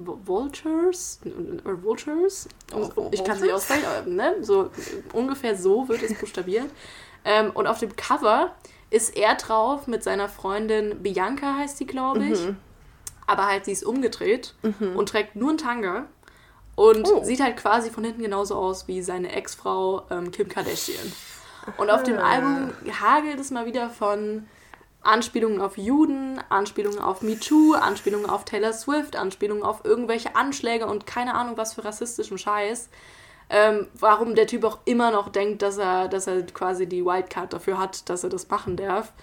Vultures. Vultures? Oh, ich kann es nicht aussprechen, aber ne, so ungefähr so wird es buchstabiert. ähm, und auf dem Cover ist er drauf mit seiner Freundin Bianca, heißt die, glaube ich. Mhm. Aber halt, sie ist umgedreht mhm. und trägt nur einen Tanga und oh. sieht halt quasi von hinten genauso aus wie seine Ex-Frau ähm, Kim Kardashian. Und auf dem Album hagelt es mal wieder von Anspielungen auf Juden, Anspielungen auf MeToo, Anspielungen auf Taylor Swift, Anspielungen auf irgendwelche Anschläge und keine Ahnung was für rassistischen Scheiß. Ähm, warum der Typ auch immer noch denkt, dass er, dass er quasi die Wildcard dafür hat, dass er das machen darf.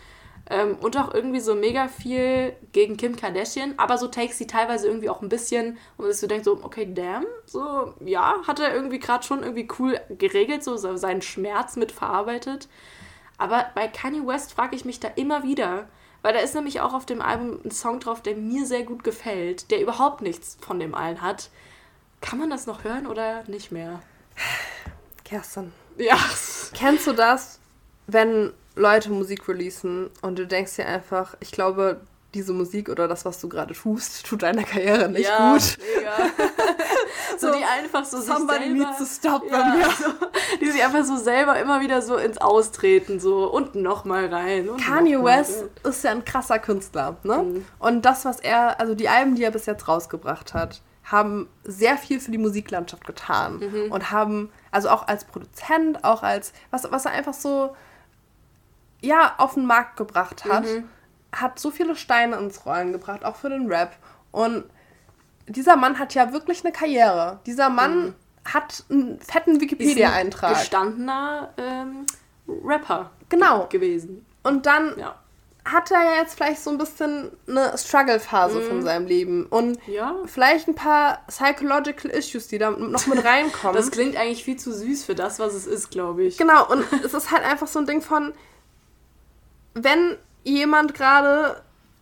Ähm, und auch irgendwie so mega viel gegen Kim Kardashian, aber so Takes, die teilweise irgendwie auch ein bisschen, und dass du denkst so, okay, damn, so, ja, hat er irgendwie gerade schon irgendwie cool geregelt, so seinen Schmerz mit verarbeitet. Aber bei Kanye West frage ich mich da immer wieder, weil da ist nämlich auch auf dem Album ein Song drauf, der mir sehr gut gefällt, der überhaupt nichts von dem allen hat. Kann man das noch hören oder nicht mehr? Kerstin. Ja. Kennst du das, wenn Leute Musik releasen und du denkst dir einfach, ich glaube, diese Musik oder das, was du gerade tust, tut deiner Karriere nicht ja, gut. Mega. so, so die einfach so sich selber... Somebody needs to stop ja, them, ja. so, die sich einfach so selber immer wieder so ins Austreten, so und nochmal rein. Und Kanye noch mal West rein. ist ja ein krasser Künstler, ne? Mhm. Und das, was er, also die Alben, die er bis jetzt rausgebracht hat, haben sehr viel für die Musiklandschaft getan. Mhm. Und haben, also auch als Produzent, auch als, was, was er einfach so, ja, auf den Markt gebracht hat, Mhm. hat so viele Steine ins Rollen gebracht, auch für den Rap. Und dieser Mann hat ja wirklich eine Karriere. Dieser Mann mhm. hat einen fetten Wikipedia-Eintrag. Ist ein gestandener ähm, Rapper genau. gewesen. Und dann ja. hat er ja jetzt vielleicht so ein bisschen eine Struggle-Phase mhm. von seinem Leben. Und ja. vielleicht ein paar psychological Issues, die da noch mit reinkommen. Das klingt eigentlich viel zu süß für das, was es ist, glaube ich. Genau, und es ist halt einfach so ein Ding von, wenn jemand gerade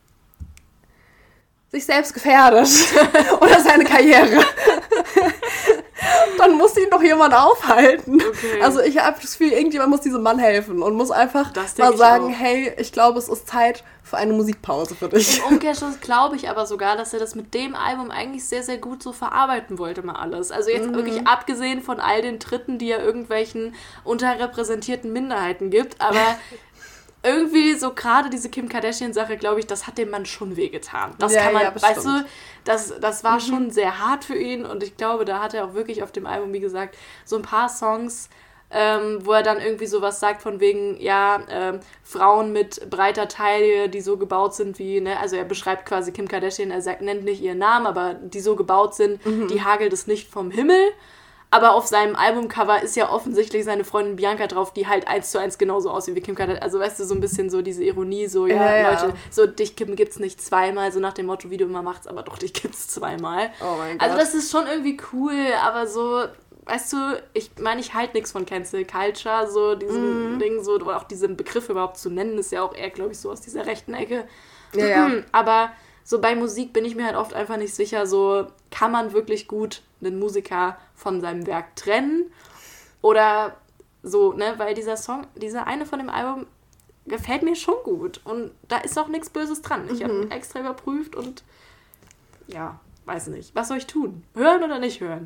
sich selbst gefährdet oder seine Karriere, dann muss ihn doch jemand aufhalten. Okay. Also ich habe das Gefühl, irgendjemand muss diesem Mann helfen und muss einfach mal sagen, hey, ich glaube, es ist Zeit für eine Musikpause für dich. Im Umkehrschluss glaube ich aber sogar, dass er das mit dem Album eigentlich sehr, sehr gut so verarbeiten wollte, mal alles. Also jetzt mhm. wirklich abgesehen von all den Tritten, die er irgendwelchen unterrepräsentierten Minderheiten gibt, aber irgendwie so gerade diese Kim Kardashian-Sache, glaube ich, das hat dem Mann schon wehgetan. Das ja, kann man, ja, weißt du, das, das war mhm. schon sehr hart für ihn und ich glaube, da hat er auch wirklich auf dem Album, wie gesagt, so ein paar Songs, ähm, wo er dann irgendwie sowas sagt von wegen, ja, ähm, Frauen mit breiter Taille, die so gebaut sind wie, ne, also er beschreibt quasi Kim Kardashian, er sagt, nennt nicht ihren Namen, aber die so gebaut sind, mhm. die hagelt es nicht vom Himmel. Aber auf seinem Albumcover ist ja offensichtlich seine Freundin Bianca drauf, die halt eins zu eins genauso aussieht wie Kim Kardashian. Also weißt du, so ein bisschen so diese Ironie, so, ja, ja, ja. Leute, so dich Kim gibt's nicht zweimal, so nach dem Motto, wie du immer machst, aber doch, dich gibt's zweimal. Oh mein Gott. Also das ist schon irgendwie cool, aber so, weißt du, ich meine, ich halte nichts von Cancel Culture, so diesen mm. Ding, so, oder auch diesen Begriff überhaupt zu nennen, ist ja auch eher, glaube ich, so aus dieser rechten Ecke. Ja, ja. Aber so bei Musik bin ich mir halt oft einfach nicht sicher, so kann man wirklich gut einen Musiker von seinem Werk trennen oder so, ne, weil dieser Song, dieser eine von dem Album gefällt mir schon gut und da ist auch nichts Böses dran. Ich mhm. habe ihn extra überprüft und ja, weiß nicht. Was soll ich tun? Hören oder nicht hören?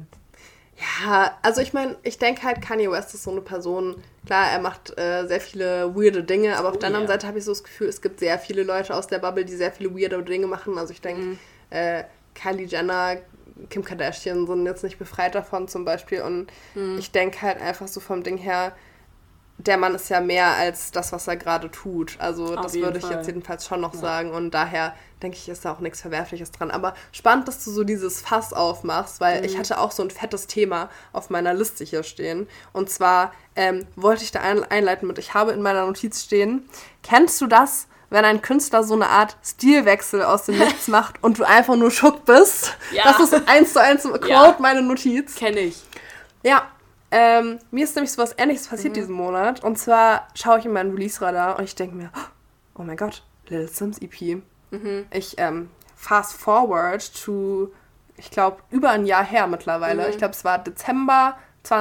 Ja, also ich meine, ich denke halt, Kanye West ist so eine Person, klar, er macht äh, sehr viele weirde Dinge, aber auf oh, der anderen yeah. Seite habe ich so das Gefühl, es gibt sehr viele Leute aus der Bubble, die sehr viele weirde Dinge machen. Also ich denke, mhm. äh, Kylie Jenner, Kim Kardashian sind jetzt nicht befreit davon zum Beispiel und mhm. ich denke halt einfach so vom Ding her, der Mann ist ja mehr als das, was er gerade tut. Also auf das würde ich Fall. jetzt jedenfalls schon noch ja. sagen und daher denke ich, ist da auch nichts Verwerfliches dran. Aber spannend, dass du so dieses Fass aufmachst, weil mhm. ich hatte auch so ein fettes Thema auf meiner Liste hier stehen. Und zwar ähm, wollte ich da ein- einleiten mit, ich habe in meiner Notiz stehen, kennst du das, wenn ein Künstler so eine Art Stilwechsel aus dem Nichts macht und du einfach nur schock bist? Ja. Das ist eins zu eins Quote, ja. meine Notiz. Kenn ich. Ja. Ähm, mir ist nämlich sowas Ähnliches passiert mhm. diesen Monat. Und zwar schaue ich in meinen Release-Radar und ich denke mir, oh mein Gott, Little Sims E P. Mhm. Ich ähm, fast forward to, ich glaube, über ein Jahr her mittlerweile. Mhm. Ich glaube, es war Dezember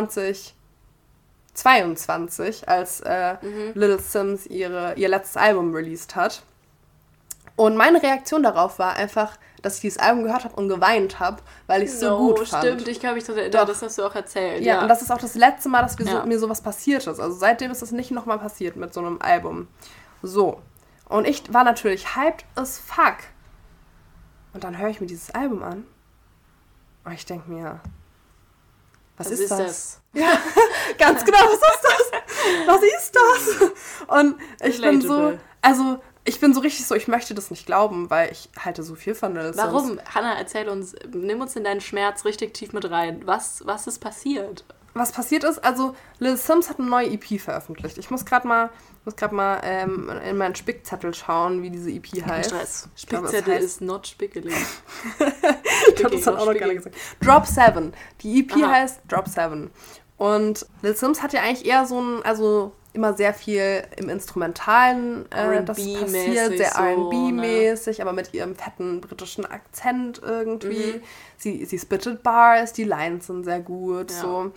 zweitausendzweiundzwanzig, als äh, mhm. Little Sims ihre, ihr letztes Album released hat. Und meine Reaktion darauf war einfach, dass ich dieses Album gehört habe und geweint habe, weil ich es so no, gut fand. Stimmt, ich glaube, ich dachte, das hast du auch erzählt. Ja, ja, und das ist auch das letzte Mal, dass wir ja. so, mir sowas passiert ist. Also seitdem ist das nicht nochmal passiert mit so einem Album. So. Und ich war natürlich hyped as fuck. Und dann höre ich mir dieses Album an und ich denke mir, was, was ist, ist das? das? Ja, ganz genau, was ist das? Was ist das? Und ich Relatable. bin so, also ich bin so richtig so, ich möchte das nicht glauben, weil ich halte so viel von Little Sims. Warum? Hannah, erzähl uns, nimm uns in deinen Schmerz richtig tief mit rein. Was, was ist passiert? was passiert ist, also Lil Sims hat eine neue E P veröffentlicht. Ich muss gerade mal, muss grad mal ähm, in meinen Spickzettel schauen, wie diese E P heißt. Stress. Spickzettel heißt, ist not spickelig. Ich glaube, das hat auch noch keiner gesagt. Drop seven. Die E P Aha. heißt Drop seven. Und Lil Sims hat ja eigentlich eher so ein, also immer sehr viel im Instrumentalen äh, das passiert, sehr R and B-mäßig, so, ne? Aber mit ihrem fetten britischen Akzent irgendwie. Mhm. Sie, sie spittet Bars, die Lines sind sehr gut. Ja. So.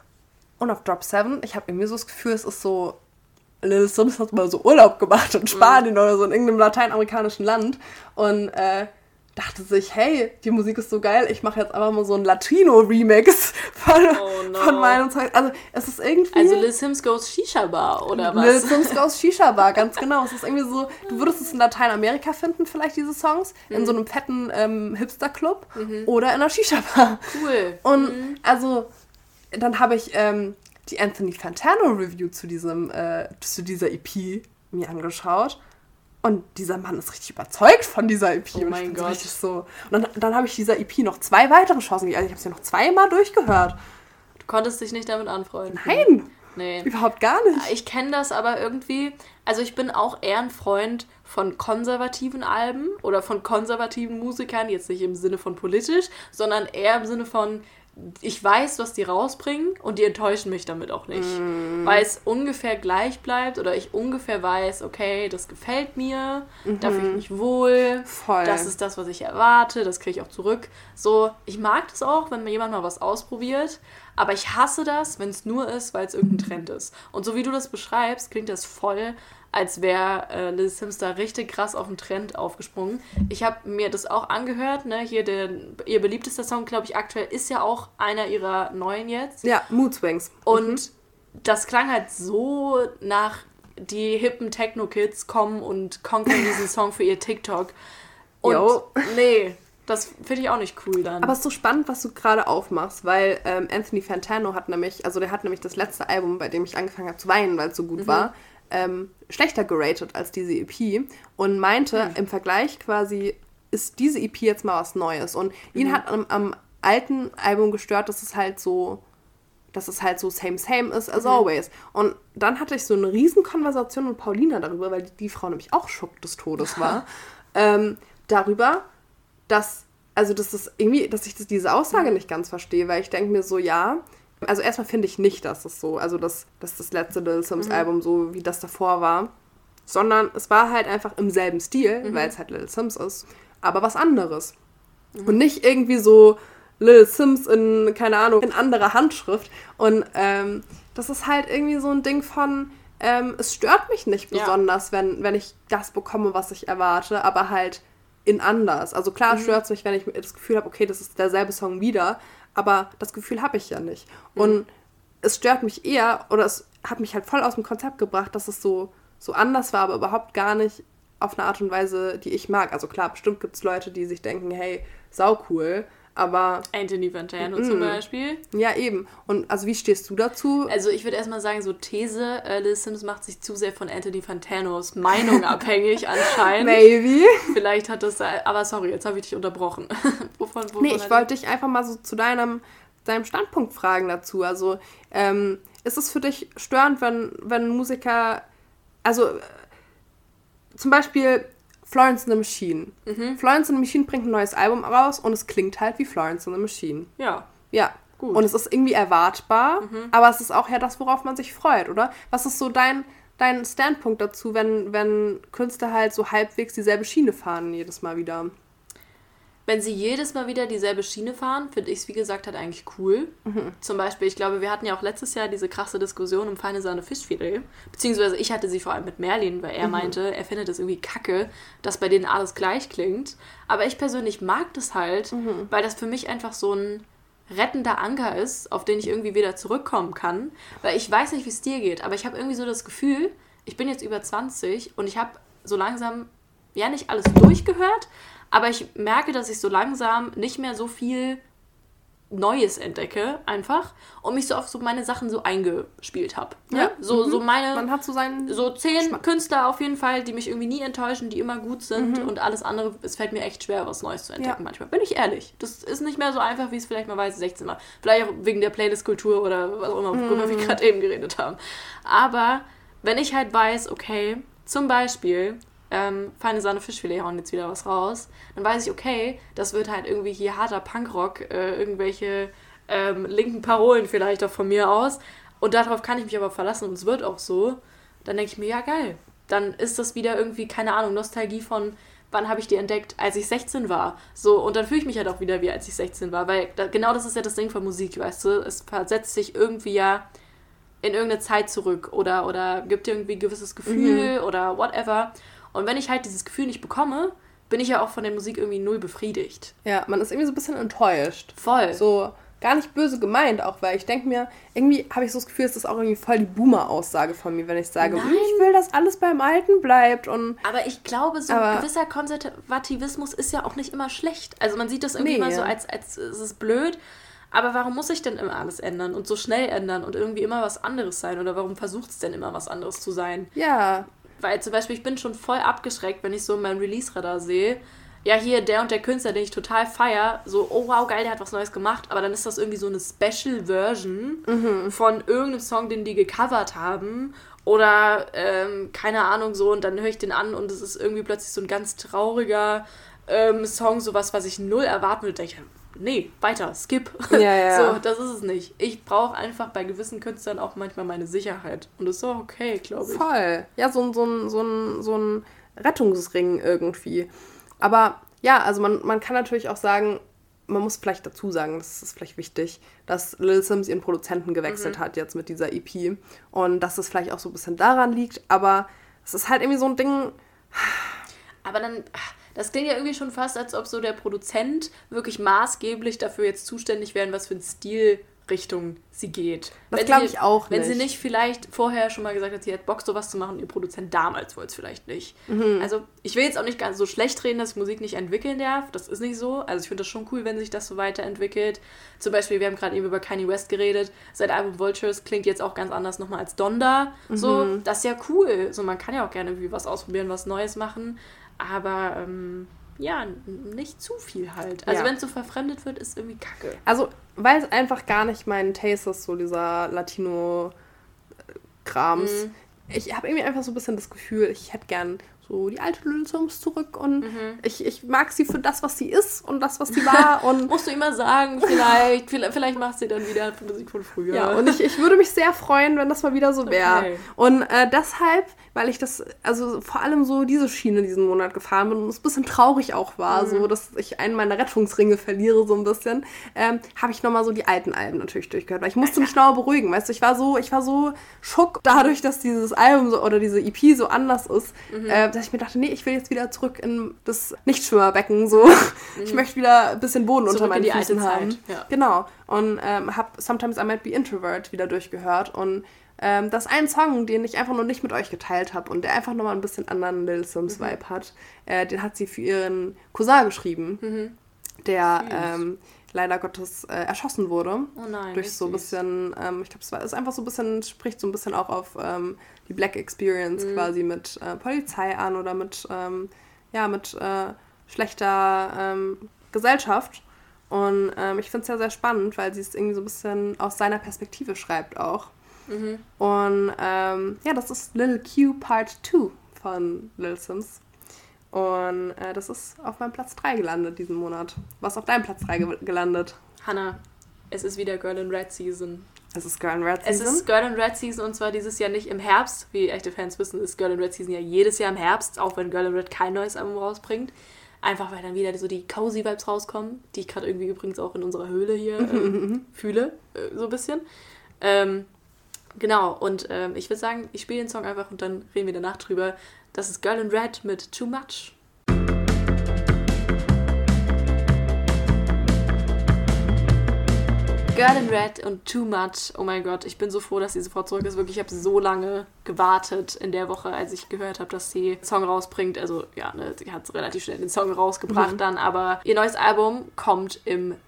Und auf Drop seven, ich habe irgendwie so das Gefühl, es ist so, Lil Sims hat mal so Urlaub gemacht in Spanien mhm. oder so in irgendeinem lateinamerikanischen Land und äh, dachte sich, hey, die Musik ist so geil, ich mache jetzt einfach mal so einen Latino-Remix von, oh no. von meinem Zeug. Also es ist irgendwie... Also Lil Sims Goes Shisha Bar, oder was? Lil Sims Goes Shisha Bar, ganz genau. Es ist irgendwie so, du würdest es in Lateinamerika finden, vielleicht diese Songs, mhm. in so einem fetten ähm, Hipster-Club mhm. oder in einer Shisha-Bar. Cool. Und mhm. also, dann habe ich ähm, die Anthony Fantano-Review zu, diesem, äh, zu dieser E P mir angeschaut. Und dieser Mann ist richtig überzeugt von dieser E P. Oh und mein Gott. So. Und dann, dann habe ich dieser E P noch zwei weitere Chancen gegeben. Also ich habe es ja noch zweimal durchgehört. Du konntest dich nicht damit anfreunden? Nein, nee. Überhaupt gar nicht. Ich kenne das aber irgendwie, also ich bin auch eher ein Freund von konservativen Alben oder von konservativen Musikern, jetzt nicht im Sinne von politisch, sondern eher im Sinne von, ich weiß, was die rausbringen und die enttäuschen mich damit auch nicht. Mm. Weil es ungefähr gleich bleibt oder ich ungefähr weiß, okay, das gefällt mir, mhm. da fühle ich mich wohl, Voll. Das ist das, was ich erwarte, das kriege ich auch zurück. So, ich mag das auch, wenn mir jemand mal was ausprobiert, aber ich hasse das, wenn es nur ist, weil es irgendein Trend ist. Und so wie du das beschreibst, klingt das voll, als wäre äh, Lil Sims da richtig krass auf den Trend aufgesprungen. Ich habe mir das auch angehört, ne? Hier der, ihr beliebtester Song, glaube ich, aktuell ist ja auch einer ihrer neuen jetzt. Ja, Mood Swings. Und mhm. das klang halt so nach, die hippen Techno-Kids kommen und conquern diesen Song für ihr TikTok. Und jo. nee, das finde ich auch nicht cool dann. Aber es ist so spannend, was du gerade aufmachst, weil ähm, Anthony Fantano hat nämlich, also der hat nämlich das letzte Album, bei dem ich angefangen habe zu weinen, weil es so gut mhm. war, Ähm, schlechter geratet als diese E P und meinte, mhm. im Vergleich quasi ist diese E P jetzt mal was Neues. Und ihn mhm. hat am, am alten Album gestört, dass es halt so, dass es halt so same same ist as mhm. always. Und dann hatte ich so eine riesen Konversation mit Paulina darüber, weil die, die Frau nämlich auch Schock des Todes war, ähm, darüber, dass, also das ist irgendwie, dass ich das, diese Aussage mhm. nicht ganz verstehe, weil ich denke mir so, ja, also erstmal finde ich nicht, dass es so, also dass, dass das letzte Lil Sims mhm. Album so wie das davor war, sondern es war halt einfach im selben Stil, mhm. weil es halt Lil Sims ist, aber was anderes. Mhm. Und nicht irgendwie so Lil Sims in, keine Ahnung, in anderer Handschrift. Und ähm, das ist halt irgendwie so ein Ding von, ähm, es stört mich nicht besonders, ja. wenn, wenn ich das bekomme, was ich erwarte, aber halt in anders. Also klar mhm. stört es mich, wenn ich das Gefühl habe, okay, das ist derselbe Song wieder, aber das Gefühl habe ich ja nicht. Mhm. Und es stört mich eher, oder es hat mich halt voll aus dem Konzept gebracht, dass es so, so anders war, aber überhaupt gar nicht auf eine Art und Weise, die ich mag. Also klar, bestimmt gibt es Leute, die sich denken, hey, sau cool, aber... Anthony Fantano mm, zum Beispiel. Ja, eben. Und also wie stehst du dazu? Also ich würde erstmal sagen, so These, äh, Lil Sims macht sich zu sehr von Anthony Fantanos Meinung abhängig anscheinend. Maybe. Vielleicht hat das... Aber sorry, jetzt habe ich dich unterbrochen. wovon, wovon nee, ich wollte dich einfach mal so zu deinem, deinem Standpunkt fragen dazu. Also ähm, ist es für dich störend, wenn, wenn Musiker... Also äh, zum Beispiel... Florence and the Machine. Mhm. Florence and the Machine bringt ein neues Album raus und es klingt halt wie Florence and the Machine. Ja. Ja. Gut. Und es ist irgendwie erwartbar, mhm. aber es ist auch ja das, worauf man sich freut, oder? Was ist so dein, dein Standpunkt dazu, wenn, wenn Künstler halt so halbwegs dieselbe Schiene fahren jedes Mal wieder? Wenn sie jedes Mal wieder dieselbe Schiene fahren, finde ich es, wie gesagt, halt eigentlich cool. Mhm. Zum Beispiel, ich glaube, wir hatten ja auch letztes Jahr diese krasse Diskussion um Feine Sahne Fischfilet. Beziehungsweise ich hatte sie vor allem mit Merlin, weil er mhm. meinte, er findet es irgendwie kacke, dass bei denen alles gleich klingt. Aber ich persönlich mag das halt, mhm. weil das für mich einfach so ein rettender Anker ist, auf den ich irgendwie wieder zurückkommen kann. Weil ich weiß nicht, wie es dir geht, aber ich habe irgendwie so das Gefühl, ich bin jetzt über zwanzig und ich habe so langsam, ja nicht alles durchgehört, aber ich merke, dass ich so langsam nicht mehr so viel Neues entdecke, einfach, und mich so auf so meine Sachen so eingespielt habe. Ne? Ja. So, mhm. so meine... Man hat so seinen... So zehn Geschmack. Künstler auf jeden Fall, die mich irgendwie nie enttäuschen, die immer gut sind mhm. und alles andere, es fällt mir echt schwer, was Neues zu entdecken ja. manchmal. Bin ich ehrlich. Das ist nicht mehr so einfach, wie es vielleicht mal war, als ich sechzehn war. Vielleicht auch wegen der Playlist-Kultur oder was auch immer, worüber mhm. wir gerade eben geredet haben. Aber wenn ich halt weiß, okay, zum Beispiel... Ähm, feine Sahne Fischfilet hauen jetzt wieder was raus, dann weiß ich, okay, das wird halt irgendwie hier harter Punkrock, äh, irgendwelche ähm, linken Parolen vielleicht auch von mir aus, und darauf kann ich mich aber verlassen und es wird auch so, dann denke ich mir, ja geil, dann ist das wieder irgendwie, keine Ahnung, Nostalgie von, wann habe ich die entdeckt, als ich sechzehn war, so, und dann fühle ich mich halt auch wieder wie als ich sechzehn war, weil da, genau das ist ja das Ding von Musik, weißt du, es versetzt sich irgendwie ja in irgendeine Zeit zurück oder, oder gibt dir irgendwie ein gewisses Gefühl mhm. oder whatever. Und wenn ich halt dieses Gefühl nicht bekomme, bin ich ja auch von der Musik irgendwie null befriedigt. Ja, man ist irgendwie so ein bisschen enttäuscht. Voll. So, gar nicht böse gemeint auch, weil ich denke mir, irgendwie habe ich so das Gefühl, es ist auch irgendwie voll die Boomer-Aussage von mir, wenn ich sage, Nein. ich will, dass alles beim Alten bleibt. Und aber ich glaube, so ein gewisser Konservativismus ist ja auch nicht immer schlecht. Also man sieht das irgendwie nee, immer ja. so, als, als es ist blöd. Aber warum muss ich denn immer alles ändern und so schnell ändern und irgendwie immer was anderes sein? Oder warum versucht es denn immer was anderes zu sein? Ja. Weil zum Beispiel, ich bin schon voll abgeschreckt, wenn ich so meinen Release-Radar sehe. Ja, hier der und der Künstler, den ich total feiere. So, oh wow, geil, der hat was Neues gemacht. Aber dann ist das irgendwie so eine Special-Version mhm. von irgendeinem Song, den die gecovert haben. Oder, ähm, keine Ahnung, so. Und dann höre ich den an und es ist irgendwie plötzlich so ein ganz trauriger ähm, Song. Sowas, was ich null erwarten würde. Da denke ich, nee, weiter, skip. Ja, ja. So, das ist es nicht. Ich brauche einfach bei gewissen Künstlern auch manchmal meine Sicherheit. Und das ist auch okay, glaube ich. Voll. Ja, so, ein so, ein so, ein so ein Rettungsring irgendwie. Aber ja, also man, man kann natürlich auch sagen, man muss vielleicht dazu sagen, das ist vielleicht wichtig, dass Lil Sims ihren Produzenten gewechselt mhm. hat jetzt mit dieser E P. Und dass es vielleicht auch so ein bisschen daran liegt. Aber es ist halt irgendwie so ein Ding... Aber dann... Das klingt ja irgendwie schon fast, als ob so der Produzent wirklich maßgeblich dafür jetzt zuständig wäre, was für eine Stilrichtung sie geht. Das glaube ich auch wenn nicht. Wenn sie nicht vielleicht vorher schon mal gesagt hat, sie hat Bock, sowas zu machen, ihr Produzent damals wollte es vielleicht nicht. Mhm. Also ich will jetzt auch nicht ganz so schlecht reden, dass ich Musik nicht entwickeln darf. Das ist nicht so. Also ich finde das schon cool, wenn sich das so weiterentwickelt. Zum Beispiel, wir haben gerade eben über Kanye West geredet. Sein Album Vultures klingt jetzt auch ganz anders nochmal als Donda. Mhm. So, das ist ja cool. So, man kann ja auch gerne irgendwie was ausprobieren, was Neues machen. Aber, ähm, ja, nicht zu viel halt. Also, ja. wenn es so verfremdet wird, ist irgendwie kacke. Also, weil es einfach gar nicht mein Taste ist, so dieser Latino-Krams. Mhm. Ich habe irgendwie einfach so ein bisschen das Gefühl, ich hätte gern so die alte Lil Sims zurück und mhm. ich, ich mag sie für das, was sie ist und das, was sie war. Und musst du immer sagen, vielleicht, vielleicht macht sie dann wieder Musik von früher. Ja, und ich, ich würde mich sehr freuen, wenn das mal wieder so wäre. Okay. Und äh, deshalb, weil ich das, also vor allem so diese Schiene diesen Monat gefahren bin und es ein bisschen traurig auch war, mhm. so dass ich einen meiner Rettungsringe verliere so ein bisschen, ähm, habe ich nochmal so die alten Alben natürlich durchgehört, weil ich musste mich nochmal beruhigen, weißt du, ich war so, ich war so schock dadurch, dass dieses Album so, oder diese E P so anders ist, mhm. äh, dass ich mir dachte, nee, ich will jetzt wieder zurück in das Nichtschwimmerbecken, so. Mhm. Ich möchte wieder ein bisschen Boden zurück unter meinen Füßen haben. Ja. Genau. Und ähm, habe Sometimes I Might Be Introvert wieder durchgehört und ähm, das ist ein Song, den ich einfach noch nicht mit euch geteilt habe und der einfach nochmal ein bisschen anderen Lil Sims mhm. Vibe hat. Äh, den hat sie für ihren Cousin geschrieben, mhm. der ähm, leider Gottes äh, erschossen wurde. Oh nein. Durch so ein bisschen, ähm, ich glaube, es war, ist einfach so ein bisschen, spricht so ein bisschen auch auf ähm, die Black Experience mhm. quasi mit äh, Polizei an oder mit, ähm, ja, mit äh, schlechter ähm, Gesellschaft. Und ähm, ich finde es sehr, sehr spannend, weil sie es irgendwie so ein bisschen aus seiner Perspektive schreibt auch. Mhm. Und ähm, ja, das ist Lil Q Part zwei von Lil Sims. Und äh, das ist auf meinem Platz drei gelandet diesen Monat. Was ist auf deinem Platz drei ge- gelandet? Hannah, es ist wieder Girl in Red Season. Es ist Girl in Red Season? Es ist Girl in Red Season und zwar dieses Jahr nicht im Herbst. Wie echte Fans wissen, ist Girl in Red Season ja jedes Jahr im Herbst, auch wenn Girl in Red kein neues Album rausbringt. Einfach weil dann wieder so die cozy Vibes rauskommen, die ich gerade irgendwie übrigens auch in unserer Höhle hier äh, fühle, äh, so ein bisschen. Ähm, genau, und ähm, ich würde sagen, ich spiele den Song einfach und dann reden wir danach drüber. Das ist Girl in Red mit Too Much. Girl in Red und Too Much. Oh mein Gott, ich bin so froh, dass sie sofort zurück ist. Wirklich, ich habe so lange gewartet in der Woche, als ich gehört habe, dass sie einen Song rausbringt. Also ja, ne, sie hat relativ schnell den Song rausgebracht mhm. dann, aber ihr neues Album kommt im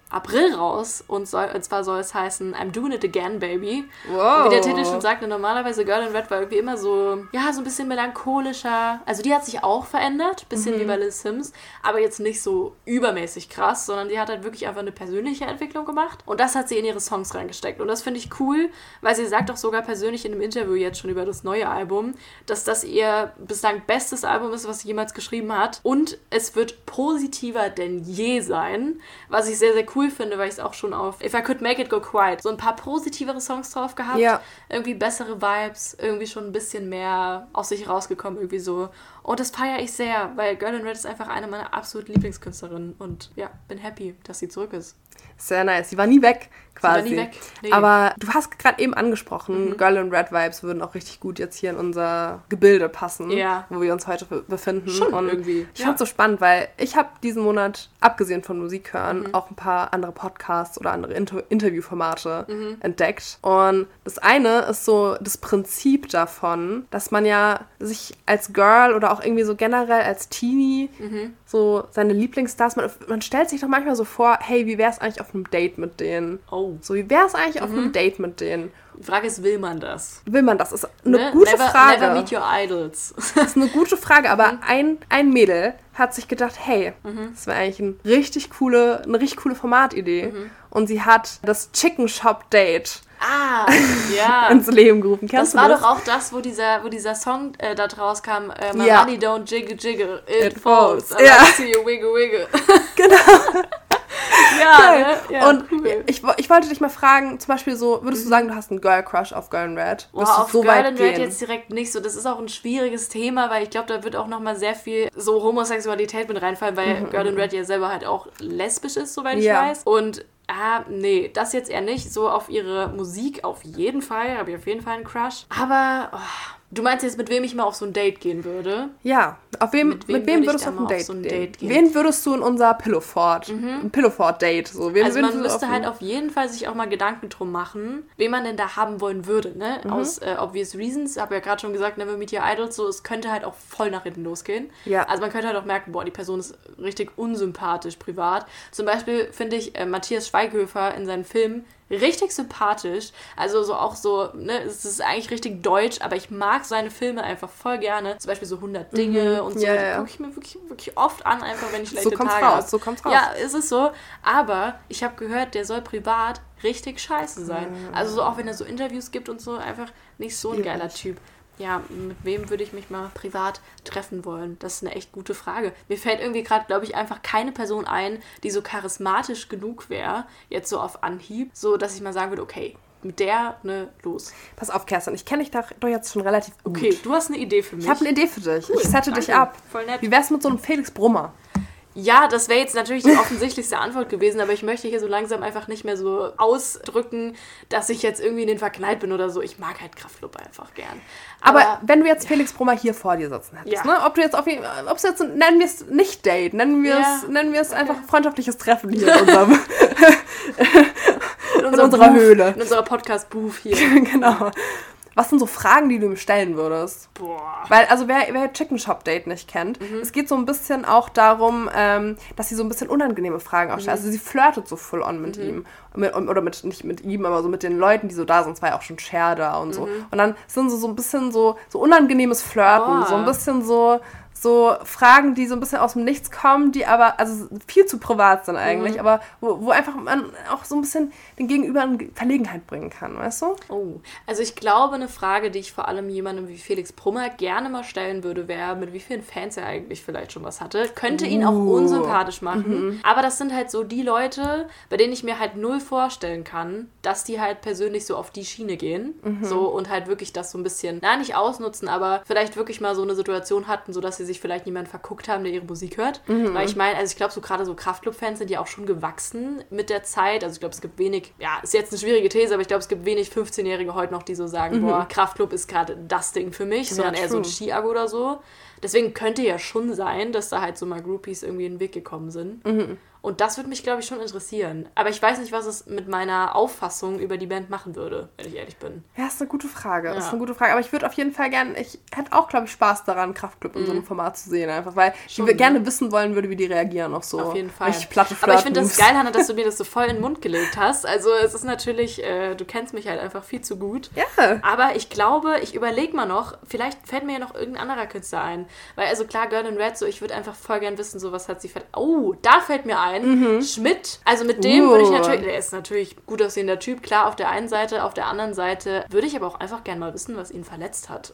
April raus und, soll, und zwar soll es heißen I'm Doing It Again, Baby. Wow. Und wie der Titel schon sagte, normalerweise Girl in Red war irgendwie immer so, ja, so ein bisschen melancholischer. Also die hat sich auch verändert, bisschen mhm. wie bei Liz Sims, aber jetzt nicht so übermäßig krass, sondern die hat halt wirklich einfach eine persönliche Entwicklung gemacht und das hat sie in ihre Songs reingesteckt. Und das finde ich cool, weil sie sagt auch sogar persönlich in einem Interview jetzt schon über das neue Album, dass das ihr bislang bestes Album ist, was sie jemals geschrieben hat und es wird positiver denn je sein, was ich sehr, sehr cool finde, weil ich es auch schon auf If I Could Make It Go Quiet so ein paar positivere Songs drauf gehabt. Ja. Irgendwie bessere Vibes, irgendwie schon ein bisschen mehr aus sich rausgekommen, irgendwie so. Und das feiere ich sehr, weil Girl in Red ist einfach eine meiner absoluten Lieblingskünstlerinnen und ja, bin happy, dass sie zurück ist. Sehr nice. Sie war nie weg, quasi. Sie war nie weg. Nee. Aber du hast gerade eben angesprochen, mhm. Girl in Red Vibes würden auch richtig gut jetzt hier in unser Gebilde passen, ja. wo wir uns heute befinden. Schon und irgendwie. Ich ja. fand's so spannend, weil ich habe diesen Monat, abgesehen von Musik hören, mhm. auch ein paar andere Podcasts oder andere Inter- Interviewformate mhm. entdeckt. Und das eine ist so das Prinzip davon, dass man ja sich als Girl oder auch irgendwie so generell als Teenie mhm. so seine Lieblingsstars, man, man stellt sich doch manchmal so vor, hey, wie wär's eigentlich auf einem Date mit denen? Oh. So, wie wär's eigentlich mhm. auf einem Date mit denen? Die Frage ist, will man das? Will man das? Ist eine ne? gute never, Frage. Never meet your idols. Das ist eine gute Frage, aber mhm. ein, ein Mädel hat sich gedacht, hey, mhm. das wäre eigentlich ein richtig coole, eine richtig coole Formatidee. Mhm. Und sie hat das Chicken Shop Date Ah, ja. ins Leben gerufen. Kennst das war du das? doch auch das, wo dieser, wo dieser Song äh, da draus kam, äh, My ja. money don't jiggle jiggle, it, it falls. falls. Ja. I see you wiggle wiggle. Genau. Ja, ne? Ja, und cool. ich, ich wollte dich mal fragen, zum Beispiel so, würdest du sagen, du hast einen Girl-Crush auf Girl in Red? Boah, auf so Girl in Red jetzt direkt nicht so. Das ist auch ein schwieriges Thema, weil ich glaube, da wird auch nochmal sehr viel so Homosexualität mit reinfallen, weil mhm, Girl in Red ja selber halt auch lesbisch ist, soweit ja. ich weiß. Und ah, nee, das jetzt eher nicht. So auf ihre Musik auf jeden Fall, habe ich auf jeden Fall einen Crush. Aber oh, du meinst jetzt, mit wem ich mal auf so ein Date gehen würde? Ja, auf wem, mit wem, mit wem würdest du auf ein Date, auf so ein Date gehen? Wen würdest du in unser Pillowfort, mhm. ein Pillowfort-Date? So, wen also man müsste auf halt auf jeden Fall sich auch mal Gedanken drum machen, wen man denn da haben wollen würde, ne? Mhm. Aus äh, obvious reasons, habe ja gerade schon gesagt, Never Meet Your Idols, so, es könnte halt auch voll nach hinten losgehen. Ja. Also man könnte halt auch merken, boah, die Person ist richtig unsympathisch privat. Zum Beispiel finde ich äh, Matthias Schweighöfer in seinen Filmen richtig sympathisch, also so auch so, ne, es ist eigentlich richtig deutsch, aber ich mag seine Filme einfach voll gerne, zum Beispiel so hundert Dinge mhm. und so, ja, die ja. gucke ich mir wirklich, wirklich oft an, einfach wenn ich schlechte so kommt's Tage raus, habe. So kommt's raus, ja, ist es so, aber ich habe gehört, der soll privat richtig scheiße sein, mhm. also so auch wenn er so Interviews gibt und so, einfach nicht so ein Schwierig. geiler Typ. Ja, mit wem würde ich mich mal privat treffen wollen? Das ist eine echt gute Frage. Mir fällt irgendwie gerade, glaube ich, einfach keine Person ein, die so charismatisch genug wäre, jetzt so auf Anhieb, so dass ich mal sagen würde, okay, mit der, ne, los. Pass auf, Kerstin, ich kenne dich doch jetzt schon relativ gut. Okay, du hast eine Idee für mich. Ich habe eine Idee für dich. Cool, ich sette danke. dich ab. Voll nett. Wie wär's mit so einem Felix Brummer? Ja, das wäre jetzt natürlich die offensichtlichste Antwort gewesen, aber ich möchte hier so langsam einfach nicht mehr so ausdrücken, dass ich jetzt irgendwie in den verknallt bin oder so. Ich mag halt Kraftklub einfach gern. Aber, aber wenn du jetzt Felix Brummer hier vor dir sitzen hättest, ja. ne? Ob du jetzt auf ihn, ob es jetzt, nennen wir es nicht Date, nennen wir es, ja. nennen wir es okay. einfach freundschaftliches Treffen hier in unserem, in, in unserer Booth, Höhle. In unserer Podcast-Booth hier. Genau. Was sind so Fragen, die du ihm stellen würdest? Boah. Weil, also wer, wer Chicken Shop Date nicht kennt, Mhm. es geht so ein bisschen auch darum, ähm, dass sie so ein bisschen unangenehme Fragen auch stellt. Mhm. Also sie flirtet so full on mit Mhm. ihm. Mit, oder mit, nicht mit ihm, aber so mit den Leuten, die so da sind. Es war ja auch schon Cher da und so. Mhm. Und dann sind so, so ein bisschen so, so unangenehmes Flirten. Boah. So ein bisschen so... So Fragen, die so ein bisschen aus dem Nichts kommen, die aber also viel zu privat sind eigentlich, Mhm. aber wo, wo einfach man auch so ein bisschen den Gegenüber in Verlegenheit bringen kann, weißt du? Oh, also ich glaube, eine Frage, die ich vor allem jemandem wie Felix Brummer gerne mal stellen würde, wäre, mit wie vielen Fans er eigentlich vielleicht schon was hatte. Könnte ihn auch Uh. unsympathisch machen, Mhm. aber das sind halt so die Leute, bei denen ich mir halt null vorstellen kann, dass die halt persönlich so auf die Schiene gehen, Mhm. so und halt wirklich das so ein bisschen, na, nicht ausnutzen, aber vielleicht wirklich mal so eine Situation hatten, sodass sie sich vielleicht niemanden verguckt haben, der ihre Musik hört. Mhm. Weil ich meine, also ich glaube, so gerade so Kraftklub-Fans sind ja auch schon gewachsen mit der Zeit. Also ich glaube, es gibt wenig, ja, ist jetzt eine schwierige These, aber ich glaube, es gibt wenig fünfzehnjährige heute noch, die so sagen, Mhm. boah, Kraftklub ist gerade das Ding für mich, sondern Ja, eher so ein true. Ski-Abo oder so. Deswegen könnte ja schon sein, dass da halt so mal Groupies irgendwie in den Weg gekommen sind. Mhm. Und das würde mich, glaube ich, schon interessieren. Aber ich weiß nicht, was es mit meiner Auffassung über die Band machen würde, wenn ich ehrlich bin. Ja, ist eine gute Frage. Ja. ist eine gute Frage. Aber ich würde auf jeden Fall gerne, ich hätte auch, glaube ich, Spaß daran, Kraftklub in mm. so einem Format zu sehen. Einfach, weil schon, ich gerne wissen wollen würde, wie die reagieren auf so. Auf jeden Fall. Platte Aber ich finde das geil, Hannah, dass du mir das so voll in den Mund gelegt hast. Also es ist natürlich, äh, du kennst mich halt einfach viel zu gut. Ja. Aber ich glaube, ich überlege mal noch, vielleicht fällt mir ja noch irgendein anderer Künstler ein. Weil also klar, Girl in Red, so ich würde einfach voll gern wissen, so was hat sie... Ver- oh, da fällt mir ein, mhm. Schmidt. Also mit dem uh. würde ich natürlich... Der ist natürlich gut aussehender Typ, klar, auf der einen Seite. Auf der anderen Seite würde ich aber auch einfach gern mal wissen, was ihn verletzt hat.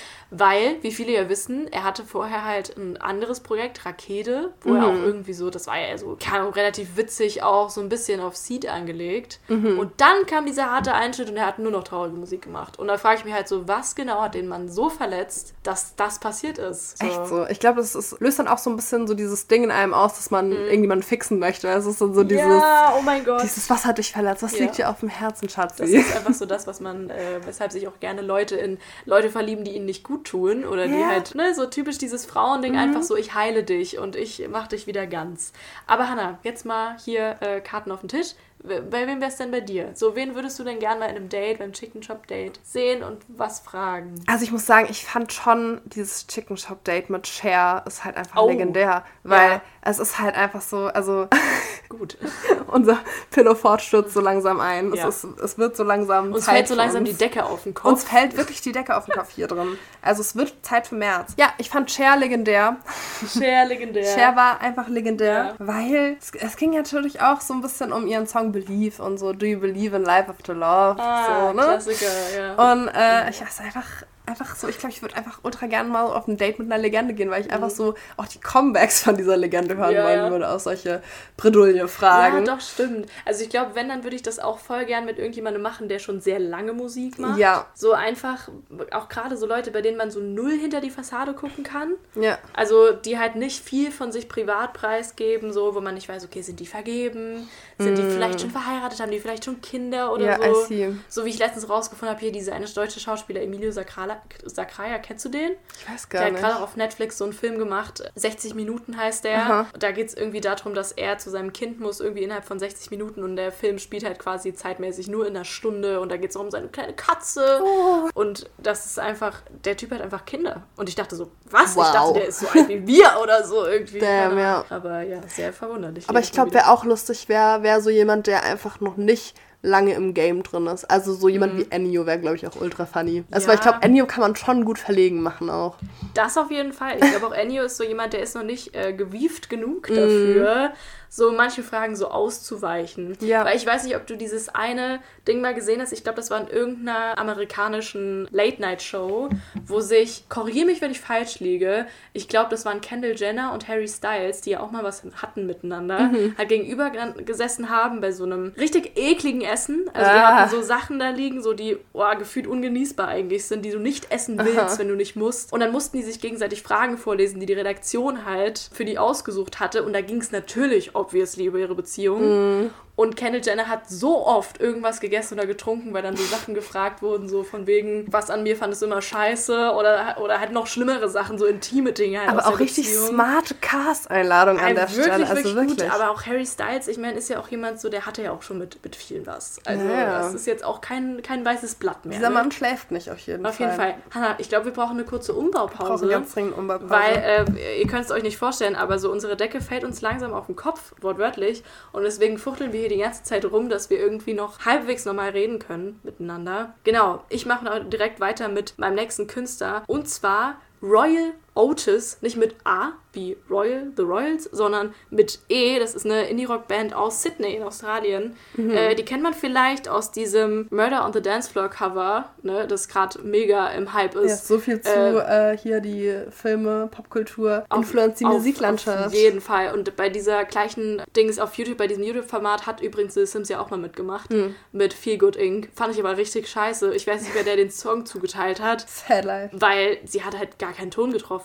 Weil, wie viele ja wissen, er hatte vorher halt ein anderes Projekt, Rakete, wo mhm. er auch irgendwie so, das war ja so, keine Ahnung, relativ witzig auch, so ein bisschen auf Seed angelegt. Mhm. Und dann kam dieser harte Einschnitt und er hat nur noch traurige Musik gemacht. Und da frage ich mich halt so, was genau hat den Mann so verletzt, dass das passiert ist? So. Echt so. Ich glaube, das ist, löst dann auch so ein bisschen so dieses Ding in einem aus, dass man mhm. irgendjemanden fixen möchte. Es ist dann so dieses, ja, oh mein Gott. Dieses, was hat dich verletzt? Was ja. liegt dir auf dem Herzen, Schatzi? Das ist einfach so das, was man, äh, weshalb sich auch gerne Leute in Leute verlieben, die ihnen nicht gut tun oder die yeah. halt, ne, so typisch dieses Frauending, mhm. einfach so, ich heile dich und ich mach dich wieder ganz. Aber Hannah, jetzt mal hier äh, Karten auf den Tisch. Bei wem wär's denn bei dir? So, wen würdest du denn gerne mal in einem Date, beim Chicken Shop Date sehen und was fragen? Also ich muss sagen, ich fand schon dieses Chicken Shop Date mit Cher ist halt einfach oh. legendär, weil ja. es ist halt einfach so, also gut. unser Pillow-Fort stürzt so langsam ein. Ja. Es, ist, es wird so langsam uns Zeit fällt so für langsam uns. die Decke auf den Kopf. Uns fällt wirklich die Decke auf den Kopf hier drin. Also es wird Zeit für März. Ja, ich fand Cher legendär. Cher legendär. Cher war einfach legendär, ja. weil es, es ging natürlich auch so ein bisschen um ihren Song Believe und so, Do You Believe in Life After Love? Ah, so, ne? Klassiker, ja. Und äh, ich weiß einfach... Einfach so, ich glaube, ich würde einfach ultra gerne mal auf ein Date mit einer Legende gehen, weil ich mhm. einfach so auch die Comebacks von dieser Legende hören ja, wollen ja. würde, auch solche Bredouille-Fragen. Ja, doch, stimmt. Also ich glaube, wenn, dann würde ich das auch voll gern mit irgendjemandem machen, der schon sehr lange Musik macht. Ja. So einfach, auch gerade so Leute, bei denen man so null hinter die Fassade gucken kann. Ja. Also die halt nicht viel von sich privat preisgeben, so, wo man nicht weiß, okay, sind die vergeben? Sind mm. die vielleicht schon verheiratet? Haben die vielleicht schon Kinder oder ja, so? I see. So wie ich letztens rausgefunden habe, hier diese eine deutsche Schauspieler, Emilio Sacrala, Sacraia, kennst du den? Ich weiß gar der nicht. Der hat gerade auf Netflix so einen Film gemacht, sechzig Minuten heißt der. Aha. Da geht es irgendwie darum, dass er zu seinem Kind muss, irgendwie innerhalb von sechzig Minuten und der Film spielt halt quasi zeitmäßig nur in einer Stunde und da geht es auch um seine kleine Katze. Oh. Und das ist einfach, der Typ hat einfach Kinder. Und ich dachte so, was? Wow. Ich dachte, der ist so alt wie wir oder so irgendwie. Damn, ja. Aber ja, sehr verwunderlich. Aber ich glaube, wer auch lustig wäre, wäre so jemand, der einfach noch nicht lange im Game drin ist. Also so jemand mhm. wie Ennio wäre, glaube ich, auch ultra funny. Also ja. weil ich glaube, Ennio kann man schon gut verlegen machen auch. Das auf jeden Fall. Ich glaube auch, Ennio ist so jemand, der ist noch nicht äh, gewieft genug dafür, mm. so manche Fragen so auszuweichen. Ja. Weil ich weiß nicht, ob du dieses eine Ding mal gesehen hast. Ich glaube, das war in irgendeiner amerikanischen Late-Night-Show, wo sich, korrigiere mich, wenn ich falsch liege, ich glaube, das waren Kendall Jenner und Harry Styles, die ja auch mal was hatten miteinander, mhm. halt gegenüber gesessen haben bei so einem richtig ekligen Essen. Also die ah. hatten so Sachen da liegen, so die oh, gefühlt ungenießbar eigentlich sind, die du nicht essen willst, Aha. wenn du nicht musst. Und dann mussten die sich gegenseitig Fragen vorlesen, die die Redaktion halt für die ausgesucht hatte. Und da ging es natürlich obviously über ihre Beziehung. Mm. Und Kendall Jenner hat so oft irgendwas gegessen oder getrunken, weil dann so Sachen gefragt wurden, so von wegen, was an mir fandest du immer scheiße oder, oder halt noch schlimmere Sachen, so intime Dinge halt. Aber aus auch der richtig Beziehung. smarte Cast-Einladung an der wirklich, Stelle. Also wirklich, wirklich gut. Aber auch Harry Styles, ich meine, ist ja auch jemand so, der hatte ja auch schon mit, mit vielen was. Also ja. das ist jetzt auch kein, kein weißes Blatt mehr. Dieser ne? Mann schläft nicht auf jeden auf Fall. Auf jeden Fall. Hannah, ich glaube, wir brauchen eine kurze Umbaupause. Wir brauchen ganz dringend Umbaupause. Weil, äh, ihr könnt es euch nicht vorstellen, aber so unsere Decke fällt uns langsam auf den Kopf, wortwörtlich. Und deswegen fuchteln wir hier die ganze Zeit rum, dass wir irgendwie noch halbwegs normal reden können miteinander. Genau, ich mache direkt weiter mit meinem nächsten Künstler. Und zwar Royal Otis, nicht mit A wie Royal, The Royals, sondern mit E. Das ist eine Indie-Rock-Band aus Sydney in Australien. Mhm. Äh, die kennt man vielleicht aus diesem Murder on the Dance Floor Cover, ne, das gerade mega im Hype ist. Ja, so viel zu äh, äh, hier die Filme, Popkultur, Influence die auf, Musiklandschaft. Auf jeden Fall. Und bei dieser gleichen Dings auf YouTube, bei diesem YouTube-Format hat übrigens The Sims ja auch mal mitgemacht. Mhm. Mit Feel Good Incorporated. Fand ich aber richtig scheiße. Ich weiß nicht, wer der den Song zugeteilt hat. Sad Life. Weil sie hat halt gar keinen Ton getroffen.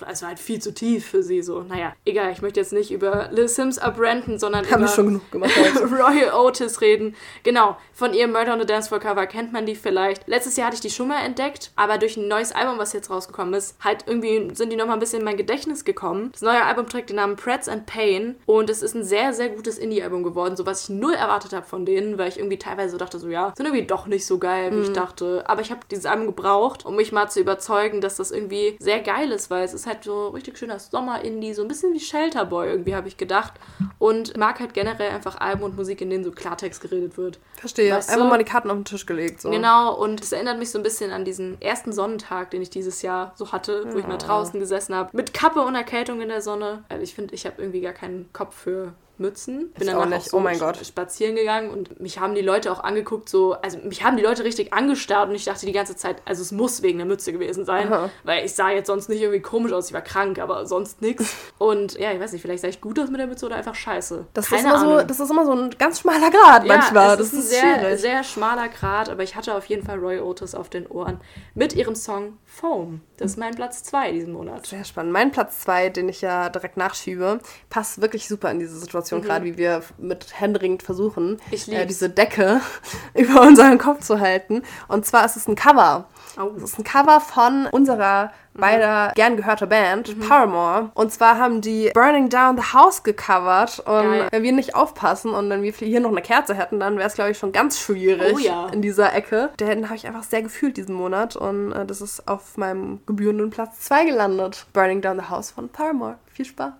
also halt viel zu tief für sie, so, naja, egal, ich möchte jetzt nicht über Lil Sims abranten, sondern Haben über wir schon genug gemacht Royal Otis reden. Genau, von ihrem Murder on the Dance Floor Cover kennt man die vielleicht. Letztes Jahr hatte ich die schon mal entdeckt, aber durch ein neues Album, was jetzt rausgekommen ist, halt irgendwie sind die nochmal ein bisschen in mein Gedächtnis gekommen. Das neue Album trägt den Namen Pretz and Pain und es ist ein sehr, sehr gutes Indie-Album geworden, so was ich null erwartet habe von denen, weil ich irgendwie teilweise so dachte, so ja, sind irgendwie doch nicht so geil, wie mm. ich dachte. Aber ich habe dieses Album gebraucht, um mich mal zu überzeugen, dass das irgendwie sehr geil ist, weil es ist halt so richtig schöner Sommer-Indie, so ein bisschen wie Shelter Boy irgendwie, habe ich gedacht. Und mag halt generell einfach Alben und Musik, in denen so Klartext geredet wird. Verstehe. Weißt Einfach du? mal die Karten auf den Tisch gelegt. So. Genau, und es erinnert mich so ein bisschen an diesen ersten Sonnentag, den ich dieses Jahr so hatte, wo ja. ich mal draußen gesessen habe, mit Kappe und Erkältung in der Sonne. Also ich finde, ich habe irgendwie gar keinen Kopf für Mützen. Bin ich dann auch nicht. auch so oh mein Gott. spazieren gegangen und mich haben die Leute auch angeguckt, so, also mich haben die Leute richtig angestarrt und ich dachte die ganze Zeit, also es muss wegen der Mütze gewesen sein, Aha. weil ich sah jetzt sonst nicht irgendwie komisch aus, ich war krank, aber sonst nichts. Und ja, ich weiß nicht, vielleicht sah ich gut aus mit der Mütze oder einfach scheiße. Das Keine ist immer Ahnung. so, das ist immer so ein ganz schmaler Grat ja, manchmal. Es das ist ein ist sehr, schwierig. sehr schmaler Grat, aber ich hatte auf jeden Fall Roy Otis auf den Ohren mit ihrem Song Foam. Das ist mein Platz zwei diesen Monat. Sehr spannend. Mein Platz zwei, den ich ja direkt nachschiebe, passt wirklich super in diese Situation, mhm. gerade wie wir mit händeringend versuchen, äh, diese Decke über unseren Kopf zu halten. Und zwar ist es ein Cover. Oh. Es ist ein Cover von unserer beider mhm. gern gehörter Band, mhm. Paramore. Und zwar haben die Burning Down the House gecovert. Und Geil. Wenn wir nicht aufpassen und wenn wir hier noch eine Kerze hätten, dann wäre es, glaube ich, schon ganz schwierig oh, ja. in dieser Ecke. Den habe ich einfach sehr gefühlt diesen Monat. Und äh, das ist auf meinem gebührenden Platz zwei gelandet. Burning Down the House von Paramore. Viel Spaß.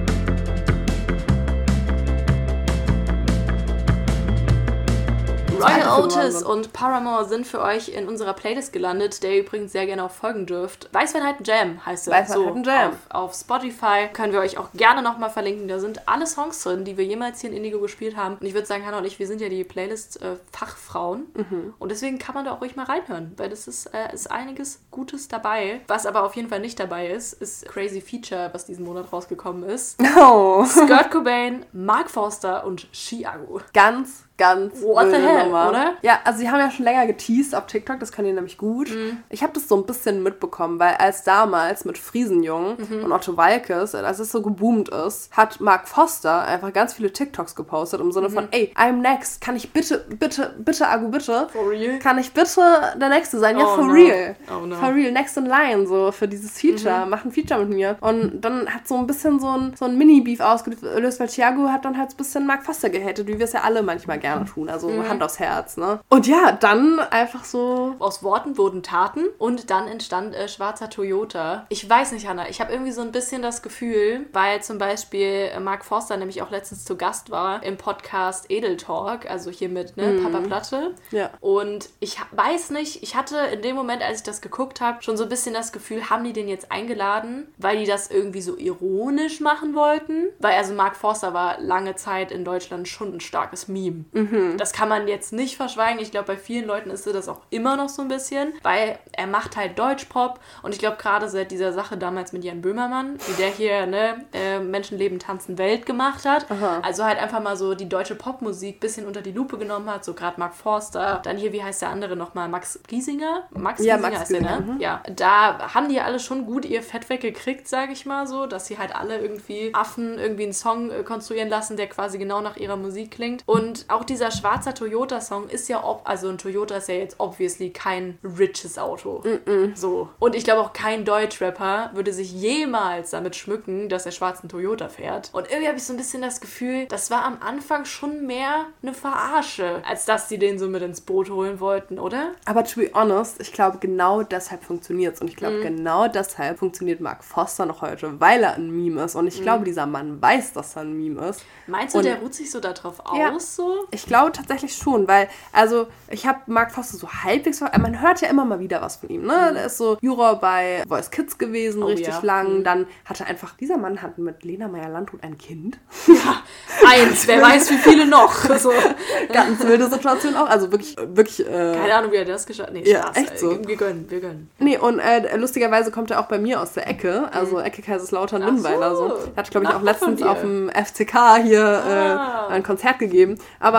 Royal Otis und Paramore sind für euch in unserer Playlist gelandet, der ihr übrigens sehr gerne auch folgen dürft. Weißweinheiten Jam heißt es. Weißweinheiten so, Jam. Auf, auf Spotify können wir euch auch gerne nochmal verlinken. Da sind alle Songs drin, die wir jemals hier in Indigo gespielt haben. Und ich würde sagen, Hannah und ich, wir sind ja die Playlist-Fachfrauen. Äh, mhm. Und deswegen kann man da auch ruhig mal reinhören, weil das ist, äh, ist einiges Gutes dabei. Was aber auf jeden Fall nicht dabei ist, ist Crazy Feature, was diesen Monat rausgekommen ist. Oh. Kurt Cobain, Mark Forster und Chiago. Ganz Ganz What the hell, Nummer. Oder? Ja, also sie haben ja schon länger geteased auf TikTok, das können die nämlich gut. Mhm. Ich habe das so ein bisschen mitbekommen, weil als damals mit Friesenjung mhm. und Otto Waalkes, als es so geboomt ist, hat Mark Forster einfach ganz viele TikToks gepostet im Sinne mhm. von, ey, I'm next, kann ich bitte, bitte, bitte, Agu, bitte, for real? Kann ich bitte der Nächste sein? Ja, oh, for no. real. Oh, no. For real, next in line, so für dieses Feature, mhm. mach ein Feature mit mir. Und dann hat so ein bisschen so ein, so ein Mini-Beef ausgelöst, weil Chiago hat dann halt ein bisschen Mark Forster gehatet, wie wir es ja alle manchmal gerne tun, also mhm. Hand aufs Herz, ne? Und ja, dann einfach so... Aus Worten wurden Taten und dann entstand äh, schwarzer Toyota. Ich weiß nicht, Hannah, ich habe irgendwie so ein bisschen das Gefühl, weil zum Beispiel äh, Mark Forster nämlich auch letztens zu Gast war im Podcast Edel Talk, also hier mit ne, mhm. Papa Platte. Ja. Und ich weiß nicht, ich hatte in dem Moment, als ich das geguckt habe, schon so ein bisschen das Gefühl, haben die den jetzt eingeladen, weil die das irgendwie so ironisch machen wollten? Weil also Mark Forster war lange Zeit in Deutschland schon ein starkes Meme. Mhm. Das kann man jetzt nicht verschweigen. Ich glaube, bei vielen Leuten ist das auch immer noch so ein bisschen, weil er macht halt Deutschpop und ich glaube, gerade seit dieser Sache damals mit Jan Böhmermann, wie der hier, ne, äh, Menschenleben tanzen Welt gemacht hat, Aha. also halt einfach mal so die deutsche Popmusik ein bisschen unter die Lupe genommen hat, so gerade Mark Forster, dann hier, wie heißt der andere nochmal, Max Giesinger? Max ja, Giesinger Max heißt der, ne? Mhm. Ja, da haben die alle schon gut ihr Fett weggekriegt, sage ich mal so, dass sie halt alle irgendwie Affen irgendwie einen Song äh, konstruieren lassen, der quasi genau nach ihrer Musik klingt. Und auch dieser schwarzer Toyota-Song ist ja, ob, also ein Toyota ist ja jetzt obviously kein riches Auto. Mm-mm. So. Und ich glaube auch kein Deutschrapper würde sich jemals damit schmücken, dass er schwarzen Toyota fährt. Und irgendwie habe ich so ein bisschen das Gefühl, das war am Anfang schon mehr eine Verarsche, als dass die den so mit ins Boot holen wollten, oder? Aber to be honest, ich glaube, genau deshalb funktioniert es. Und ich glaube, mm. genau deshalb funktioniert Mark Forster noch heute, weil er ein Meme ist. Und ich mm. glaube, dieser Mann weiß, dass er ein Meme ist. Meinst du, und der ruht sich so darauf ja, aus? So? Ich glaube tatsächlich schon, weil, also, ich habe Mark Forster so halbwegs, man hört ja immer mal wieder was von ihm, ne? Mhm. Der ist so Juror bei Voice Kids gewesen, oh, richtig ja. lang. Mhm. Dann hatte einfach, dieser Mann hat mit Lena Meyer-Landrut ein Kind. Ja, eins, wer weiß wie viele noch. So. Ganz wilde Situation auch, also wirklich, wirklich... Äh, Keine Ahnung, wie er das geschafft hat. Nee, ja, Spaß. echt so. Wir gönnen, wir gönnen. Nee, und äh, lustigerweise kommt er auch bei mir aus der Ecke, also Ecke Kaiserslautern-Linnweiler. So. Er hat, glaube ich, auch letztens auf dem F C K hier ah. äh, ein Konzert gegeben. Aber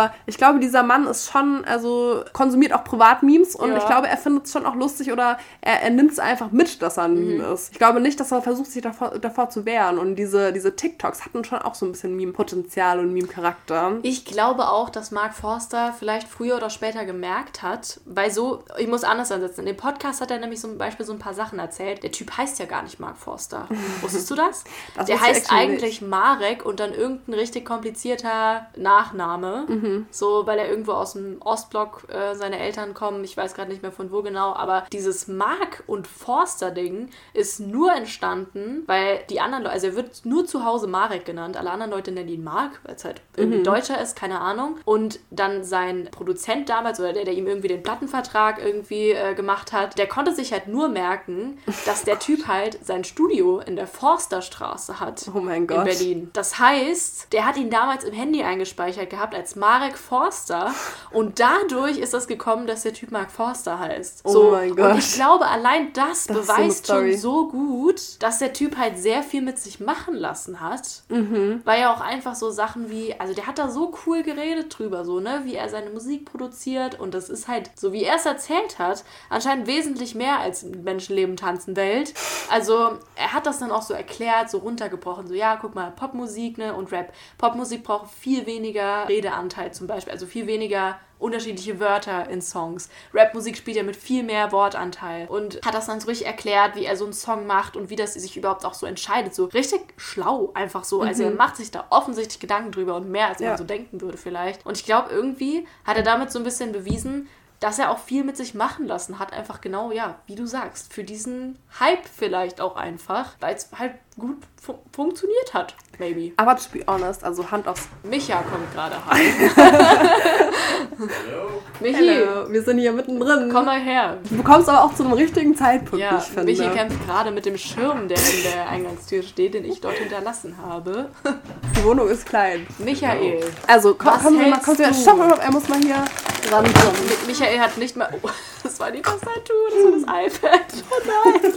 Aber ich glaube, dieser Mann ist schon, also konsumiert auch Privat-Memes und Ja. ich glaube, er findet es schon auch lustig oder er, er nimmt es einfach mit, dass er ein Meme Mhm. ist. Ich glaube nicht, dass er versucht, sich davor, davor zu wehren. Und diese, diese TikToks hatten schon auch so ein bisschen Meme-Potenzial und Meme-Charakter. Ich glaube auch, dass Mark Forster vielleicht früher oder später gemerkt hat, weil so, ich muss anders ansetzen. In dem Podcast hat er nämlich zum Beispiel so ein paar Sachen erzählt. Der Typ heißt ja gar nicht Mark Forster. Wusstest du das? Das Der wusste ich heißt actually eigentlich Marek und dann irgendein richtig komplizierter Nachname. Mhm. So, weil er irgendwo aus dem Ostblock äh, seine Eltern kommen. Ich weiß gerade nicht mehr von wo genau. Aber dieses Mark- und Forster-Ding ist nur entstanden, weil die anderen Leute, also er wird nur zu Hause Marek genannt. Alle anderen Leute nennen ihn Mark, weil es halt irgendwie Mhm. Deutscher ist, keine Ahnung. Und dann sein Produzent damals, oder der, der ihm irgendwie den Plattenvertrag irgendwie äh, gemacht hat, der konnte sich halt nur merken, dass der Typ halt sein Studio in der Forsterstraße hat. Oh mein In Gott. Berlin. Das heißt, der hat ihn damals im Handy eingespeichert gehabt als Marek Forster und dadurch ist das gekommen, dass der Typ Mark Forster heißt. Oh So, mein Gott. Und ich glaube, allein das, Das ist so eine beweist Story. schon so gut, dass der Typ halt sehr viel mit sich machen lassen hat. Mhm. Weil ja auch einfach so Sachen wie, also der hat da so cool geredet drüber, so, ne, wie er seine Musik produziert und das ist halt, so wie er es erzählt hat, anscheinend wesentlich mehr als Menschenleben, Tanzen, Welt. Also er hat das dann auch so erklärt, so runtergebrochen, so ja, guck mal, Popmusik, ne, und Rap. Popmusik braucht viel weniger Redeanteil zum Beispiel, also viel weniger unterschiedliche Wörter in Songs. Rapmusik spielt ja mit viel mehr Wortanteil und hat das dann so richtig erklärt, wie er so einen Song macht und wie das sich überhaupt auch so entscheidet. So richtig schlau einfach so. Also er macht sich da offensichtlich Gedanken drüber und mehr, als Ja. man so denken würde vielleicht. Und ich glaube, irgendwie hat er damit so ein bisschen bewiesen, dass er auch viel mit sich machen lassen hat. Einfach genau, ja, wie du sagst, für diesen Hype vielleicht auch einfach, weil es halt gut fu- funktioniert hat, maybe. Aber to be honest, also Hand aufs... Micha kommt gerade rein. Michi, Hello, wir sind hier mittendrin. komm mal her. Du bekommst aber auch zu einem richtigen Zeitpunkt, Ja, ich finde. Michi kämpft gerade mit dem Schirm, der in der Eingangstür steht, den ich dort hinterlassen habe. Die Wohnung ist klein. Michael. Also, komm, Was kommen Sie mal, hältst kommen Sie mal. du? Stopp, stopp, er muss mal hier rankommen. Mi- Michael hat nicht mal... Oh, das war die Tastatur, das war das iPad. Oh nein.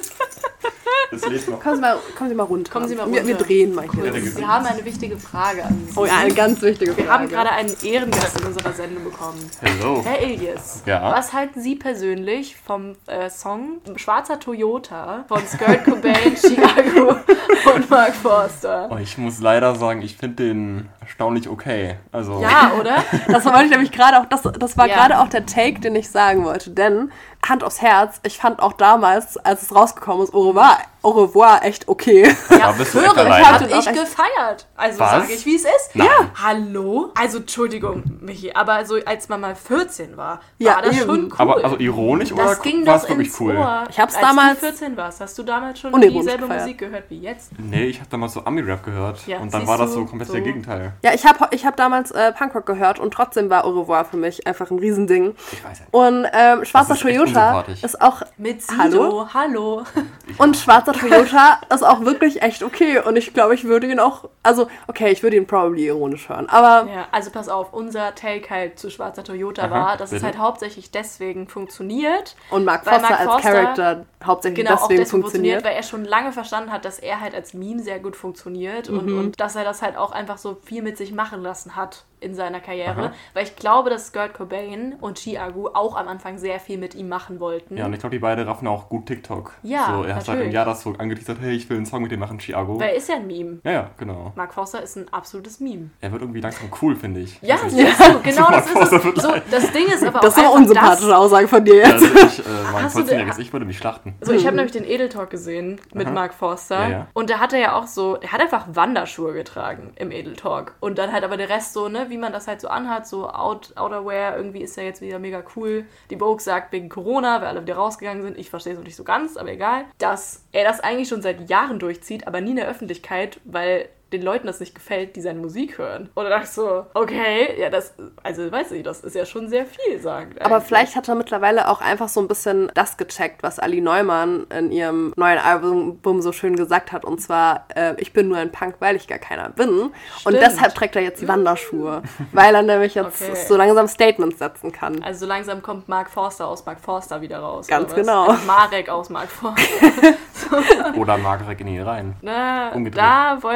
Das lebt noch. Kommen Sie mal, kommen Sie mal runter. Kommen Sie mal Wir, wir runter. drehen mal hier. Cool. Wir haben eine wichtige Frage an Sie. Oh ja, eine ganz wichtige Frage. Wir haben gerade einen Ehrengast in unserer Sendung bekommen. Hello. Herr Elias, Ja? was halten Sie persönlich vom äh, Song Schwarzer Toyota von Skirt Cobain, Chicago und Mark Forster? Oh, ich muss leider sagen, ich finde den erstaunlich okay. Also, Ja, oder? Das wollte ich nämlich gerade auch, das, das war Ja. gerade auch der Take, den ich sagen wollte. Denn, Hand aufs Herz, ich fand auch damals, als es rausgekommen ist, Au revoir, Au revoir echt okay. da bist du echt Höre, alleine. hab den auch ich echt- gefeiert. Also Was? sage ich, wie es ist. Nein. Ja. Hallo? Also, Entschuldigung, Michi, aber so als man mal vierzehn war, Ja, war das eben. schon cool. Aber also ironisch oder das ging war es doch wirklich ins cool? Ohr. Ich hab's als damals du vierzehn warst, hast du damals schon unironisch dieselbe gefeiert. Musik gehört wie jetzt? Nee, ich habe damals so Ami-Rap gehört. Ja, und dann siehst war das du, so komplett so. der Gegenteil. Ja, ich habe ich hab damals äh, Punkrock gehört und trotzdem war Au revoir für mich einfach ein Riesending. Ich weiß ja nicht. Und ähm, Schwarzer Das ist echt Toyota unsympathisch. ist auch... Mit Sido, Hallo? hallo. Und Schwarzer Toyota ist auch wirklich echt okay. Und ich glaube, ich würde ihn auch... Also, okay, ich würde ihn probably ironisch hören. Aber Ja, also pass auf, unser Take halt zu Schwarzer Toyota Aha, war, dass es bitte. halt hauptsächlich deswegen funktioniert. und Mark Weil Forster Mark als Forster Charakter hauptsächlich Genau, auch deswegen deswegen funktioniert. weil er schon lange verstanden hat, dass er halt als Meme sehr gut funktioniert und, Mhm. und dass er das halt auch einfach so viel mit sich machen lassen hat in seiner Karriere. Aha. Weil ich glaube, dass Skirt Cobain und Chiago auch am Anfang sehr viel mit ihm machen wollten. Ja, und ich glaube, die beiden raffen auch gut TikTok. Ja, so, er hat halt natürlich. im Jahr das so angeteasert, hey, ich will einen Song mit dem machen, Chiago. Weil er ist ja ein Meme. Ja, ja, genau. Mark Forster ist ein absolutes Meme. Er wird irgendwie langsam cool, finde ich. Ja, Weiß ja. nicht. So, genau das Mark ist Forster es. wird So, leid. das Ding ist aber Das ist auch aber einfach unsympathische das, Aussage von dir jetzt. Also ich, äh, mein Hast du vierzehnjähriges den- Ich würde mich schlachten. So, ich habe nämlich den Edel Talk gesehen mit Aha. Mark Forster. Ja, ja. Und da hat er ja auch so, er hat einfach Wanderschuhe getragen im Edel Talk. Und dann halt aber der Rest so, ne, wie man das halt so anhat, so Out, Outerwear, irgendwie ist ja jetzt wieder mega cool. Die Vogue sagt wegen Corona, weil alle wieder rausgegangen sind, ich verstehe es noch nicht so ganz, aber egal, dass er das eigentlich schon seit Jahren durchzieht, aber nie in der Öffentlichkeit, weil den Leuten das nicht gefällt, die seine Musik hören. Und da dachte ich so, okay, ja, das, also weiß ich, das ist ja schon sehr vielsagend. Aber eigentlich. vielleicht hat er mittlerweile auch einfach so ein bisschen das gecheckt, was Ali Neumann in ihrem neuen Album so schön gesagt hat. Und zwar, äh, ich bin nur ein Punk, weil ich gar keiner bin. Und Stimmt. deshalb trägt er jetzt die Wanderschuhe. Weil er nämlich jetzt Okay. so langsam Statements setzen kann. Also so langsam kommt Mark Forster aus Mark Forster wieder raus. Ganz oder was? genau. Also Marek aus Mark Forster. Oder Marek in ihn rein. Na, Umgedreht. da wollen, na,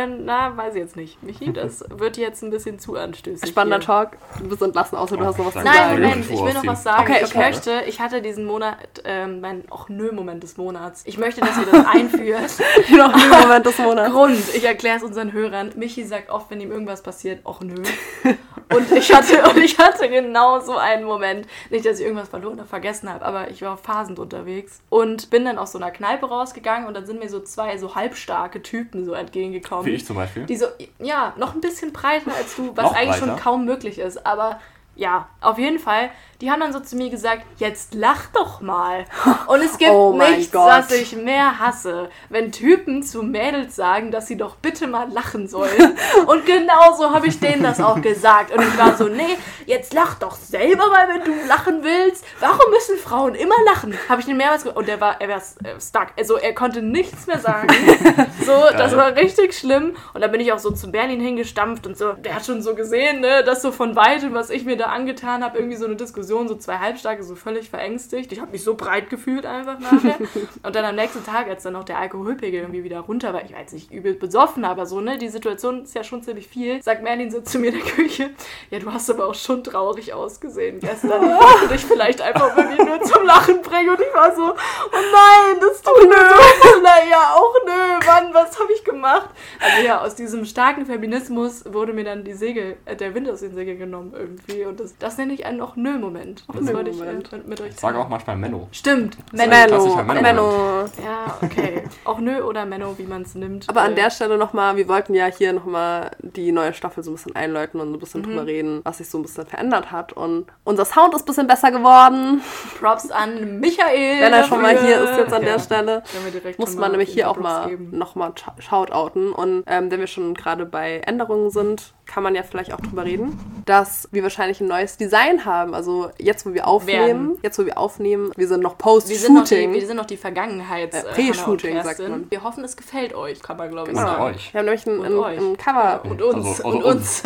Ja, weiß ich jetzt nicht. Michi, das wird jetzt ein bisschen zu anstößig. Spannender hier. Talk. Du bist entlassen, außer du hast noch was zu Nein, sagen. Moment, ich will noch was sagen. Okay, Ich okay. möchte, ich hatte diesen Monat, ähm, mein Och nö-Moment des Monats. Ich möchte, dass ihr das einführt. Noch ein Moment des Monats. Grund, ich erkläre es unseren Hörern. Michi sagt oft, wenn ihm irgendwas passiert, Och nö. Und ich hatte, und ich hatte genau so einen Moment. Nicht, dass ich irgendwas verloren oder vergessen habe, aber ich war phasend unterwegs. Und bin dann aus so einer Kneipe rausgegangen und dann sind mir so zwei so halbstarke Typen so entgegengekommen. Wie ich zum Beispiel. Die so, ja, noch ein bisschen breiter als du, was Noch eigentlich breiter? schon kaum möglich ist. Aber ja, auf jeden Fall. Die haben dann so zu mir gesagt, jetzt lach doch mal. Und es gibt Oh mein nichts, Gott. was ich mehr hasse, wenn Typen zu Mädels sagen, dass sie doch bitte mal lachen sollen. Und genau so habe ich denen das auch gesagt. Und ich war so, nee, jetzt lach doch selber mal, wenn du lachen willst. Warum müssen Frauen immer lachen? Habe ich den mehrmals gesagt. Und der war, er war stuck. Also er konnte nichts mehr sagen. So, das war richtig schlimm. Und dann bin ich auch so zu Berlin hingestampft und so. Der hat schon so gesehen, ne, dass so von weitem, was ich mir da angetan habe, irgendwie so eine Diskussion, so zwei Halbstarke, so völlig verängstigt. Ich habe mich so breit gefühlt einfach nachher. Und dann am nächsten Tag, als dann noch der Alkoholpegel irgendwie wieder runter war, ich war jetzt nicht übel besoffen, aber so, ne, die Situation ist ja schon ziemlich viel, sagt Merlin so zu mir in der Küche, ja, du hast aber auch schon traurig ausgesehen gestern. Ich wollte dich vielleicht einfach wirklich nur zum Lachen bringen. Und ich war so, oh nein, das tut mir so leid. Ja, auch nö, Mann, was habe ich gemacht? Also ja, aus diesem starken Feminismus wurde mir dann die Segel, äh, der Wind aus den Segeln genommen irgendwie. Und das, das nenne ich einen auch Nö-Moment. Das Nö wollte ich äh, Moment. mit, mit euch Ich sage teilen. auch manchmal Menno. Stimmt, Menno. Menno. klassischer Menno. Menno. Ja, okay. Auch Nö oder Menno, wie man es nimmt. Aber an Äh, der Stelle nochmal, wir wollten ja hier nochmal die neue Staffel so ein bisschen einläuten und so ein bisschen Mhm. drüber reden, was sich so ein bisschen verändert hat. Und unser Sound ist ein bisschen besser geworden. Props an Michael. Wenn er schon mal dafür. hier ist jetzt an Ja. der Stelle. Können wir direkt Muss schon man mal nämlich hier auch Props mal geben. nochmal shoutouten. Und ähm, wenn wir schon gerade bei Änderungen sind, kann man ja vielleicht auch drüber reden, dass wir wahrscheinlich ein neues Design haben. Also jetzt, wo wir aufnehmen, Werden. jetzt, wo wir aufnehmen, wir sind noch Wir sind, noch die, Post-Shooting. wir sind noch die Vergangenheits- Äh, äh, Pre-Shooting, Hannah und sagt Kerstin. man. Wir hoffen, es gefällt euch, kann man glaube ich Und sagen. euch. Wir haben nämlich ein, Und ein, euch. ein Cover. Und uns. Also- also und uns.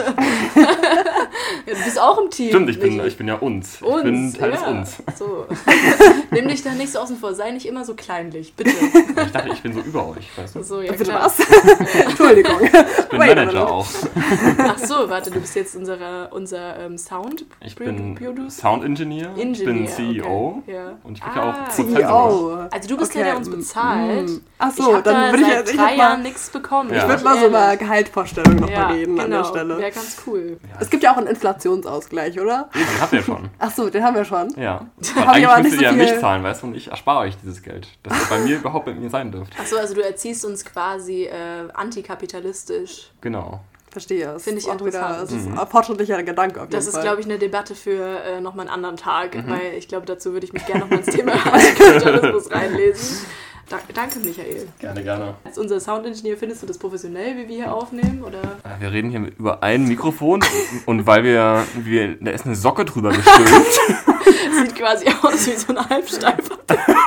Ja, du bist auch im Team. Stimmt, ich bin, Michi. ich bin ja uns. uns. Ich bin Teil des ja. uns. So. Nimm dich da nicht so außen vor. Sei nicht immer so kleinlich, bitte. Ich dachte, ich bin so über euch, weißt du? So, ja, Bitte klar. was? Entschuldigung. Ich bin Wait a Manager minute. auch. Ach so, warte, du bist jetzt unser, unser ähm, Sound Ich bin Producer? Sound Engineer, ich Ingenieur, bin C E O okay. Ja. und ich bin Ah. ja auch C Produzent. E O. Also du bist Okay, der, der uns mm, bezahlt. mm. Ach Ich so, hab da dann würde ich seit jetzt ich drei würd Jahren mal, nichts bekommen. Ja. ich bin würd mal so über ehrlich. Gehaltsvorstellungen nochmal Ja, reden an der genau. Stelle. Wäre ganz cool. Ja, Es gibt ja auch einen Inflationsausgleich, oder? den habt ihr schon. Ach so, den haben wir schon. Ja. Hab ich Weil aber eigentlich nicht müsstet so ihr ja viel- mich zahlen, weißt du, und ich erspare euch dieses Geld. Dass ihr bei mir überhaupt mit mir sein dürft. Achso, also du erziehst uns quasi äh, antikapitalistisch. Genau. Verstehe. Das Finde ich ist auch wieder, interessant. das ist Mhm. ein fortschrittlicher Gedanke auf jeden Das ist, Fall. glaube ich, eine Debatte für äh, nochmal einen anderen Tag, Mhm. weil ich glaube, dazu würde ich mich gerne nochmal ins Thema Antikapitalismus reinlesen. Da, danke, Michael. Gerne, gerne. Als unser Soundingenieur, findest du das professionell, wie wir hier aufnehmen? Oder? Äh, Wir reden hier mit- über ein Mikrofon und weil wir, wir, da ist eine Socke drüber gestülpt. Sieht quasi aus wie so ein Halbsteifer.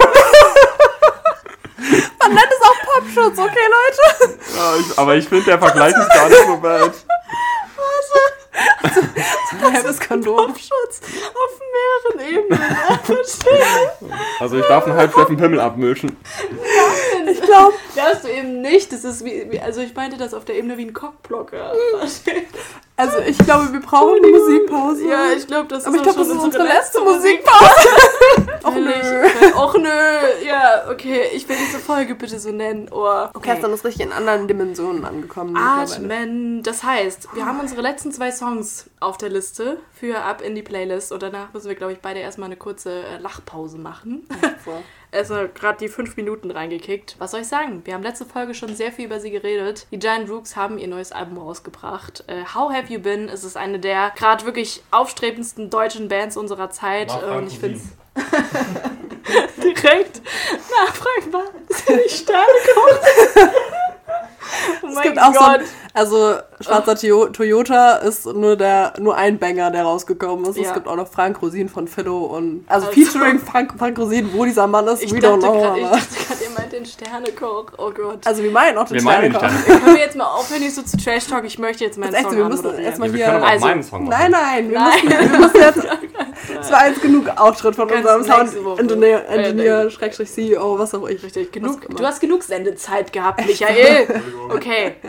Man nennt es auch Popschutz, okay, Leute? Ja, ich, aber ich finde, der Vergleich ist gar nicht so bad. Ein halbes Kondom. Popschutz auf mehreren Ebenen. Ja, verstehe. Also ich darf einen halbschleffen Pimmel abmischen. Ich glaube, Darfst du eben nicht. Das ist wie, wie, also ich meinte das auf der Ebene wie ein Cockblocker. Verstehe. also ich glaube, wir brauchen eine Musikpause. Ja, ich glaube, das Aber ich ist glaube, auch das ist schon unsere letzte Musikpause. Och nö. Völlig. Och nö. Ja, okay. Ich will diese Folge bitte so nennen. Oh. Kerstin ist richtig in anderen Dimensionen angekommen. mittlerweile. Atmen. Das heißt, wir haben unsere letzten zwei Songs auf der Liste für ab in die Playlist und danach müssen wir, glaube ich, beide erstmal eine kurze äh, Lachpause machen. So. Also gerade die fünf Minuten reingekickt. Was soll ich sagen? Wir haben letzte Folge schon sehr viel über sie geredet. Die Giant Rooks haben ihr neues Album rausgebracht. Äh, How Have You Been? Es ist eine der gerade wirklich aufstrebendsten deutschen Bands unserer Zeit. Nach Äh, und ich finde Frank es direkt nachfragbar. Ist ja nicht Sternekoch? Oh Es mein gibt auch so Gott. ein, also schwarzer Tio- Toyota ist nur der nur ein Banger, der rausgekommen ist. Ja. Es gibt auch noch Frank Rosin von Philo und also, Also- featuring Frank, Frank Rosin, wo dieser Mann ist, Ich we dachte don't know. gerade, ich aber- dachte gerade, ihr meint den Sternekoch. Oh Gott. Also wir meinen auch den Wir meinen den Sternekoch. Sternekoch. Können wir jetzt mal aufhören, nicht so zu Trash Talk? Ich möchte jetzt meinen Das ist echt Song so, wir müssen anmoderieren. erstmal Wir hier. können aber auch Also- meinen Song machen. Nein, nein, wir Nein. müssen, wir müssen jetzt. Es war eins genug Auftritt von Ganz unserem nächste Woche. Sound-Engineer, Äh, Engineer, Schrägstrich C E O, was auch ich. Richtig, Was genug, immer. du hast genug Sendezeit gehabt, Michael. Okay.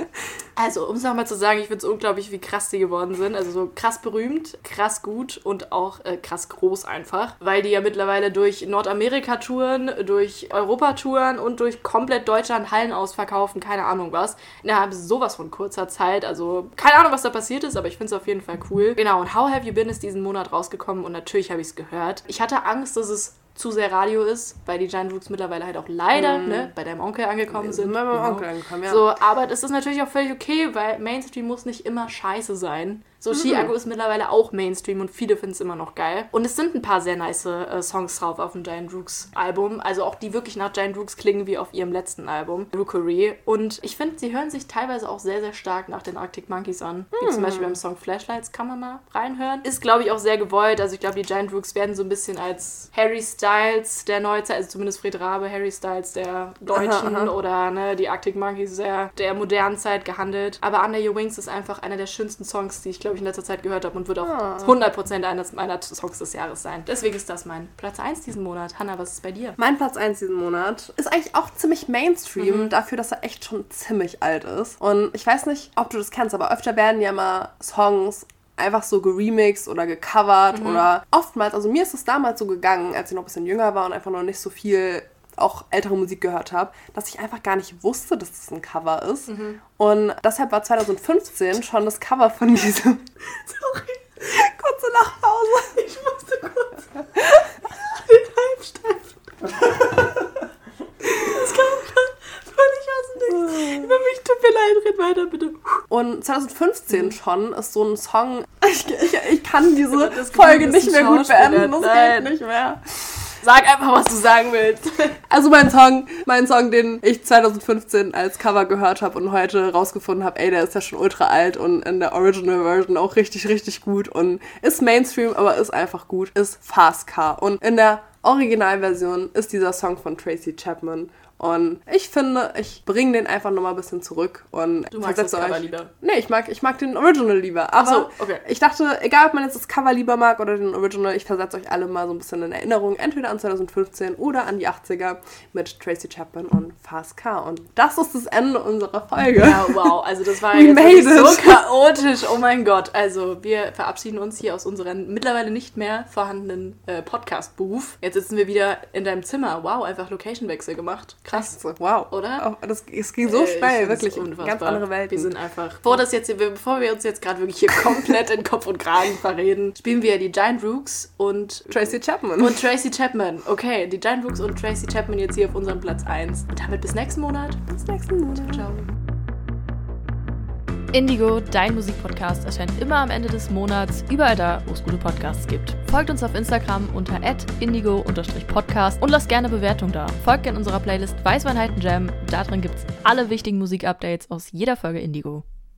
Also, um es nochmal zu sagen, ich finde es unglaublich, wie krass die geworden sind. Also so krass berühmt, krass gut und auch äh, krass groß einfach. Weil die ja mittlerweile durch Nordamerika touren, durch Europa touren und durch komplett Deutschland Hallen ausverkaufen, keine Ahnung was. Innerhalb sowas von kurzer Zeit. Also, keine Ahnung, was da passiert ist, aber ich finde es auf jeden Fall cool. Genau, und How Have You Been ist diesen Monat rausgekommen und natürlich habe ich es gehört. Ich hatte Angst, dass es zu sehr Radio ist, weil die Giant Rooks mittlerweile halt auch leider mm. ne, bei deinem Onkel angekommen sind. Bei meinem genau. Onkel angekommen, ja. So, aber das ist natürlich auch völlig okay, weil Mainstream muss nicht immer scheiße sein. So, Mhm. Chiago ist mittlerweile auch Mainstream und viele finden es immer noch geil. Und es sind ein paar sehr nice äh, Songs drauf auf dem Giant Rooks Album. Also auch die wirklich nach Giant Rooks klingen wie auf ihrem letzten Album, Rookery. Und ich finde, sie hören sich teilweise auch sehr, sehr stark nach den Arctic Monkeys an. Wie Mhm. zum Beispiel beim Song Flashlights, kann man mal reinhören. Ist, glaube ich, auch sehr gewollt. Also ich glaube, die Giant Rooks werden so ein bisschen als Harry Styles der Neuzeit, also zumindest Fred Rabe, Harry Styles der Deutschen aha, aha. oder ne, die Arctic Monkeys der, der modernen Zeit gehandelt. Aber Under Your Wings ist einfach einer der schönsten Songs, die ich, glaube ich, in letzter Zeit gehört habe und wird auch Ah. hundert Prozent eines meiner Songs des Jahres sein. Deswegen ist das mein Platz eins diesen Monat. Hanna, was ist bei dir? Mein Platz eins diesen Monat ist eigentlich auch ziemlich Mainstream, Mhm. dafür, dass er echt schon ziemlich alt ist. Und ich weiß nicht, ob du das kennst, aber öfter werden ja mal Songs einfach so geremixed oder gecovert Mhm. oder oftmals, also mir ist es damals so gegangen, als ich noch ein bisschen jünger war und einfach noch nicht so viel auch ältere Musik gehört habe, dass ich einfach gar nicht wusste, dass das ein Cover ist. Mhm. Und deshalb war zwanzig fünfzehn schon das Cover von diesem... Sorry, kurze Lachpause. Ich musste kurz den Halbstein. Das kam gerade völlig aus dem Nichts. Über mich, tut mir leid, red weiter, bitte. Und zwanzig fünfzehn mhm. schon ist so ein Song... Ich, ich, ich kann diese Das Folge Gefühl, nicht mehr gut Schauspieler. beenden, das Nein. geht nicht mehr. Sag einfach, was du sagen willst. Also mein Song, mein Song, den ich zwanzig fünfzehn als Cover gehört habe und heute rausgefunden habe, ey, der ist ja schon ultra alt und in der Original Version auch richtig, richtig gut und ist Mainstream, aber ist einfach gut, ist Fast Car. Und in der Originalversion ist dieser Song von Tracy Chapman. Und ich finde, ich bringe den einfach nochmal ein bisschen zurück. Und Du magst das versetze Cover euch- lieber. Nee, ich mag, ich mag den Original lieber. Aber Ach so, okay. ich dachte, egal ob man jetzt das Cover lieber mag oder den Original, ich versetze euch alle mal so ein bisschen in Erinnerung. Entweder an zwanzig fünfzehn oder an die achtziger mit Tracy Chapman und Fast Car. Und das ist das Ende unserer Folge. Ja, wow. Also das war We jetzt wirklich made so it. chaotisch. Oh mein Gott. Also wir verabschieden uns hier aus unserem mittlerweile nicht mehr vorhandenen äh, Podcast-Booth. Jetzt sitzen wir wieder in deinem Zimmer. Wow, einfach Location-Wechsel gemacht. Krass. Krass. Wow. Oder? Oh, das, es ging so Äh, ich schnell, find's wirklich. unfassbar. Ganz andere Welten. Wir sind einfach, bevor, das jetzt, bevor wir uns jetzt gerade wirklich hier komplett in Kopf und Kragen verreden, spielen wir die Giant Rooks und Tracy Chapman. Und Tracy Chapman. Okay, die Giant Rooks und Tracy Chapman jetzt hier auf unserem Platz eins. Und damit bis nächsten Monat. bis nächsten Monat. Ciao. Indigo, dein Musikpodcast, erscheint immer am Ende des Monats, überall da, wo es gute Podcasts gibt. Folgt uns auf Instagram unter at indigo podcast und lasst gerne Bewertung da. Folgt in unserer Playlist Weißweinheiten Jam, da drin gibt's alle wichtigen Musikupdates aus jeder Folge Indigo.